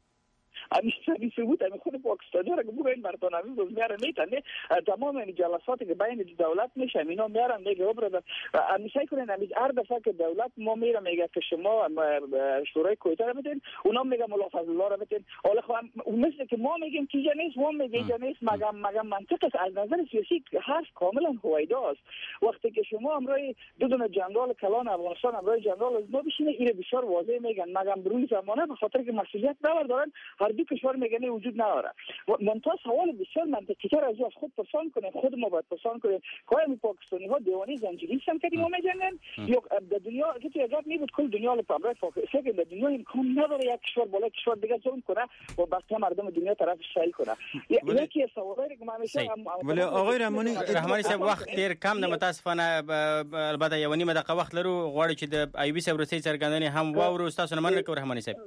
همین ثبوت همین خود پاکستانی را که بگوین برطانوی روز میارن میتنه تمام این جلساتی که بین دولت میشه اینا میارن میگه برادر همیشه کنین همین هر دفعه که دولت ما میره میگه که شما شورای کویته را میدین اونا میگه مولا فضل الله را میدین حالا خب مثل که ما میگیم که نیست و میگه نیست مگم منطق است از نظر سیاسی حرف کاملا هویداست. وقتی که شما امروی دو دونه جنرال کلان افغانستان امروی جنرال از ما بشینه این بسیار واضح میگن مگم برون زمانه به خاطر که مسئولیت نبردارن هر دو کشور میگن وجود نداره. منتها سوال بسیار منطقی تر از خود پرسان کنیم خود ما باید پرسان کنیم که آیا پاکستانی ها دیوانه زنجیری هم کردیم و میجنن یا در دنیا که اگر میبود کل دنیا رو پابرای پاکستان در دنیا امکان نداره یک کشور بالا کشور دیگه ظلم کنه و بقیه مردم دنیا طرف سعی کنه. یکی از سوالایی که ما میشه ولی آقای رحمانی صاحب وخت ډیر کم نه متاسفانه البته یو نیمه دقیقه وخت لرو غواړي چې د ایوبي صاحب رسې څرګندونې هم واورو تاسو نه مننه کوم رحمانی صاحب.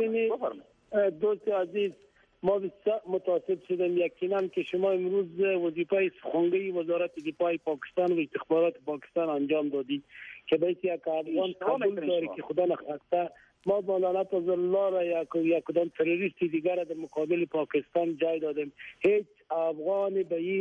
دوست عزیز ما بسیار متاسف شدم یقینا که شما امروز وظیفه سخنگوی وزارت دفاع پاکستان و استخبارات پاکستان انجام دادید که باید یک افغان قبول داره که خدا نخواسته ما مولانا فضل الله را یک کدام تروریست دیگر در مقابل پاکستان جای دادیم. هیچ افغان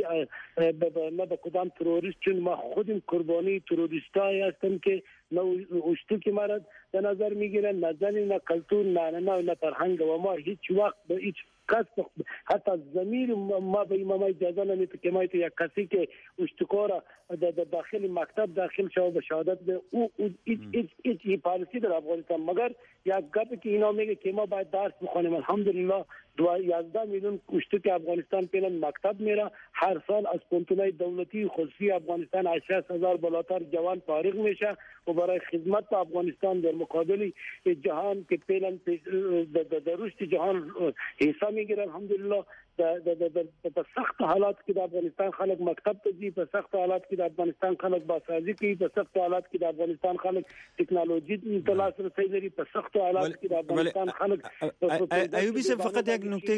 نه به کدام تروریست چون ما خودم قربانی تروریستایی هستم که نه اشتو که ما در نظر میگیرن نه زن نه کلتور نه فرهنگ و ما هیچ وقت به هیچ کس حتی ضمیر ما به ما اجازه نمیده که ما یک کسی که اشتکار در داخل مکتب داخل شود به شهادت به او هیچ پالیسی در افغانستان مگر یک گپ که اینا میگه که ما باید درس بخونیم. الحمدلله 11 میلیون اشتک افغانستان پیلن مکتب میره هر سال از پونتونای دولتی خصوصی افغانستان 80,000 بالاتر جوان فارغ میشه و برای خدمت به افغانستان در مقابل جهان که پیلن در رشد جهان حصہ میگیره. الحمدلله په سخت حالات کې د افغانستان خلک مکتب ته ځي په سخت حالات کې د افغانستان خلک باسازي کوي په سخت حالات کې د افغانستان خلک ټکنالوژي ته لاسرسی لري په سخت حالات کې د افغانستان خلک ایوبی صاحب فقط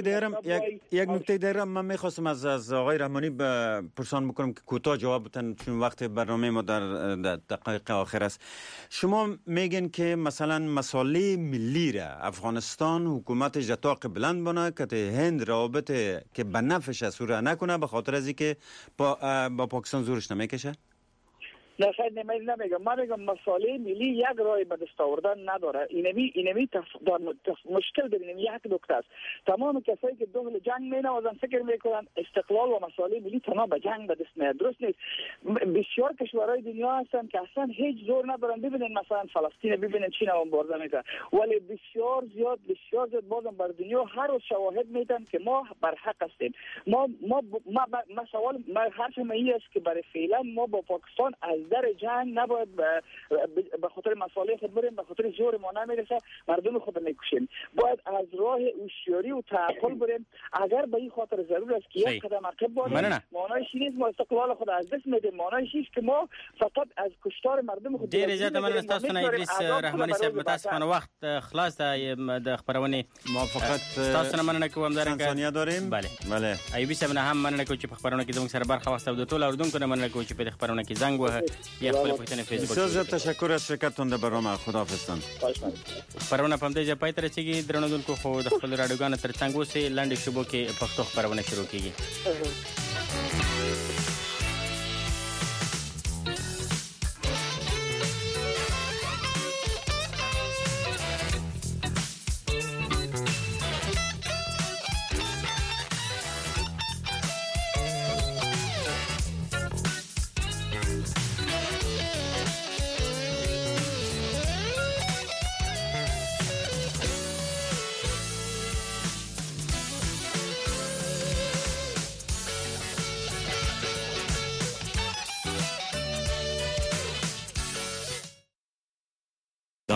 یک نکته دارم من میخواستم از آقای رحمانی پرسان بکنم که کوتاه جواب بدن چون وقت برنامه ما در دقایق آخر است. شما میگن که مثلا مسائل ملی را افغانستان حکومتش طاق بلند بونه که هند روابط که به نفعش سوره نکنه به خاطر از اینکه با پاکستان زورش نمیکشه؟ نه خیلی نمیگم من میگم مسئله ملی یک راه به دست آوردن نداره. اینمی مشکل داریم یک نکته است. تمام کسایی که داخل جنگ مینوازن فکر میکنن استقلال و مسئله ملی تنها به جنگ به دست میاد. درست نیست. بسیار کشورهای دنیا هستن که اصلا هیچ زور ندارن. ببینید مثلا فلسطین ببینید چین بمبارده میکنن ولی بسیار زیاد بازم بر دنیا هر روز شواهد میدن که ما بر حق هستیم. ما سوال حرف ما این است که برای فعلا ما با پاکستان از در جنگ نباید به خاطر مصالح خود بریم، به خاطر زور ما نمیرسه مردم خود میکشیم. باید از راه هوشیاری و تعقل بریم. اگر به این خاطر ضرور است که یک قدم عقب بریم، معنیش نیست ما استقلال خود از دست میدیم، معنیش نیست که ما فقط از کشتار مردم خود ډیر زیات مننه تاسو نه ادریس رحماني صاحب. متاسفانه وخت خلاص د خبرونه موافقت تاسو نه مننه کوم درنګ ثانیه داریم. بله ایوبی صاحب نه هم مننه کوم چې په خبرونه کې زموږ سره برخه واخیسته او د ټولو اوریدونکو نه مننه کوم چې په خبرونه کې زنګ وه یا خپل پوښتنه فیسبوک. بسیار تشکر از شرکتتون در برنامه. خداحافظتان. خبرونه په دې ځای پای ته رسیږي. درنو دونکو خو د خپل رادیوګانو ترڅنګ اوسئ. لاندې شبکې پښتو خبرونه شروع کیږي.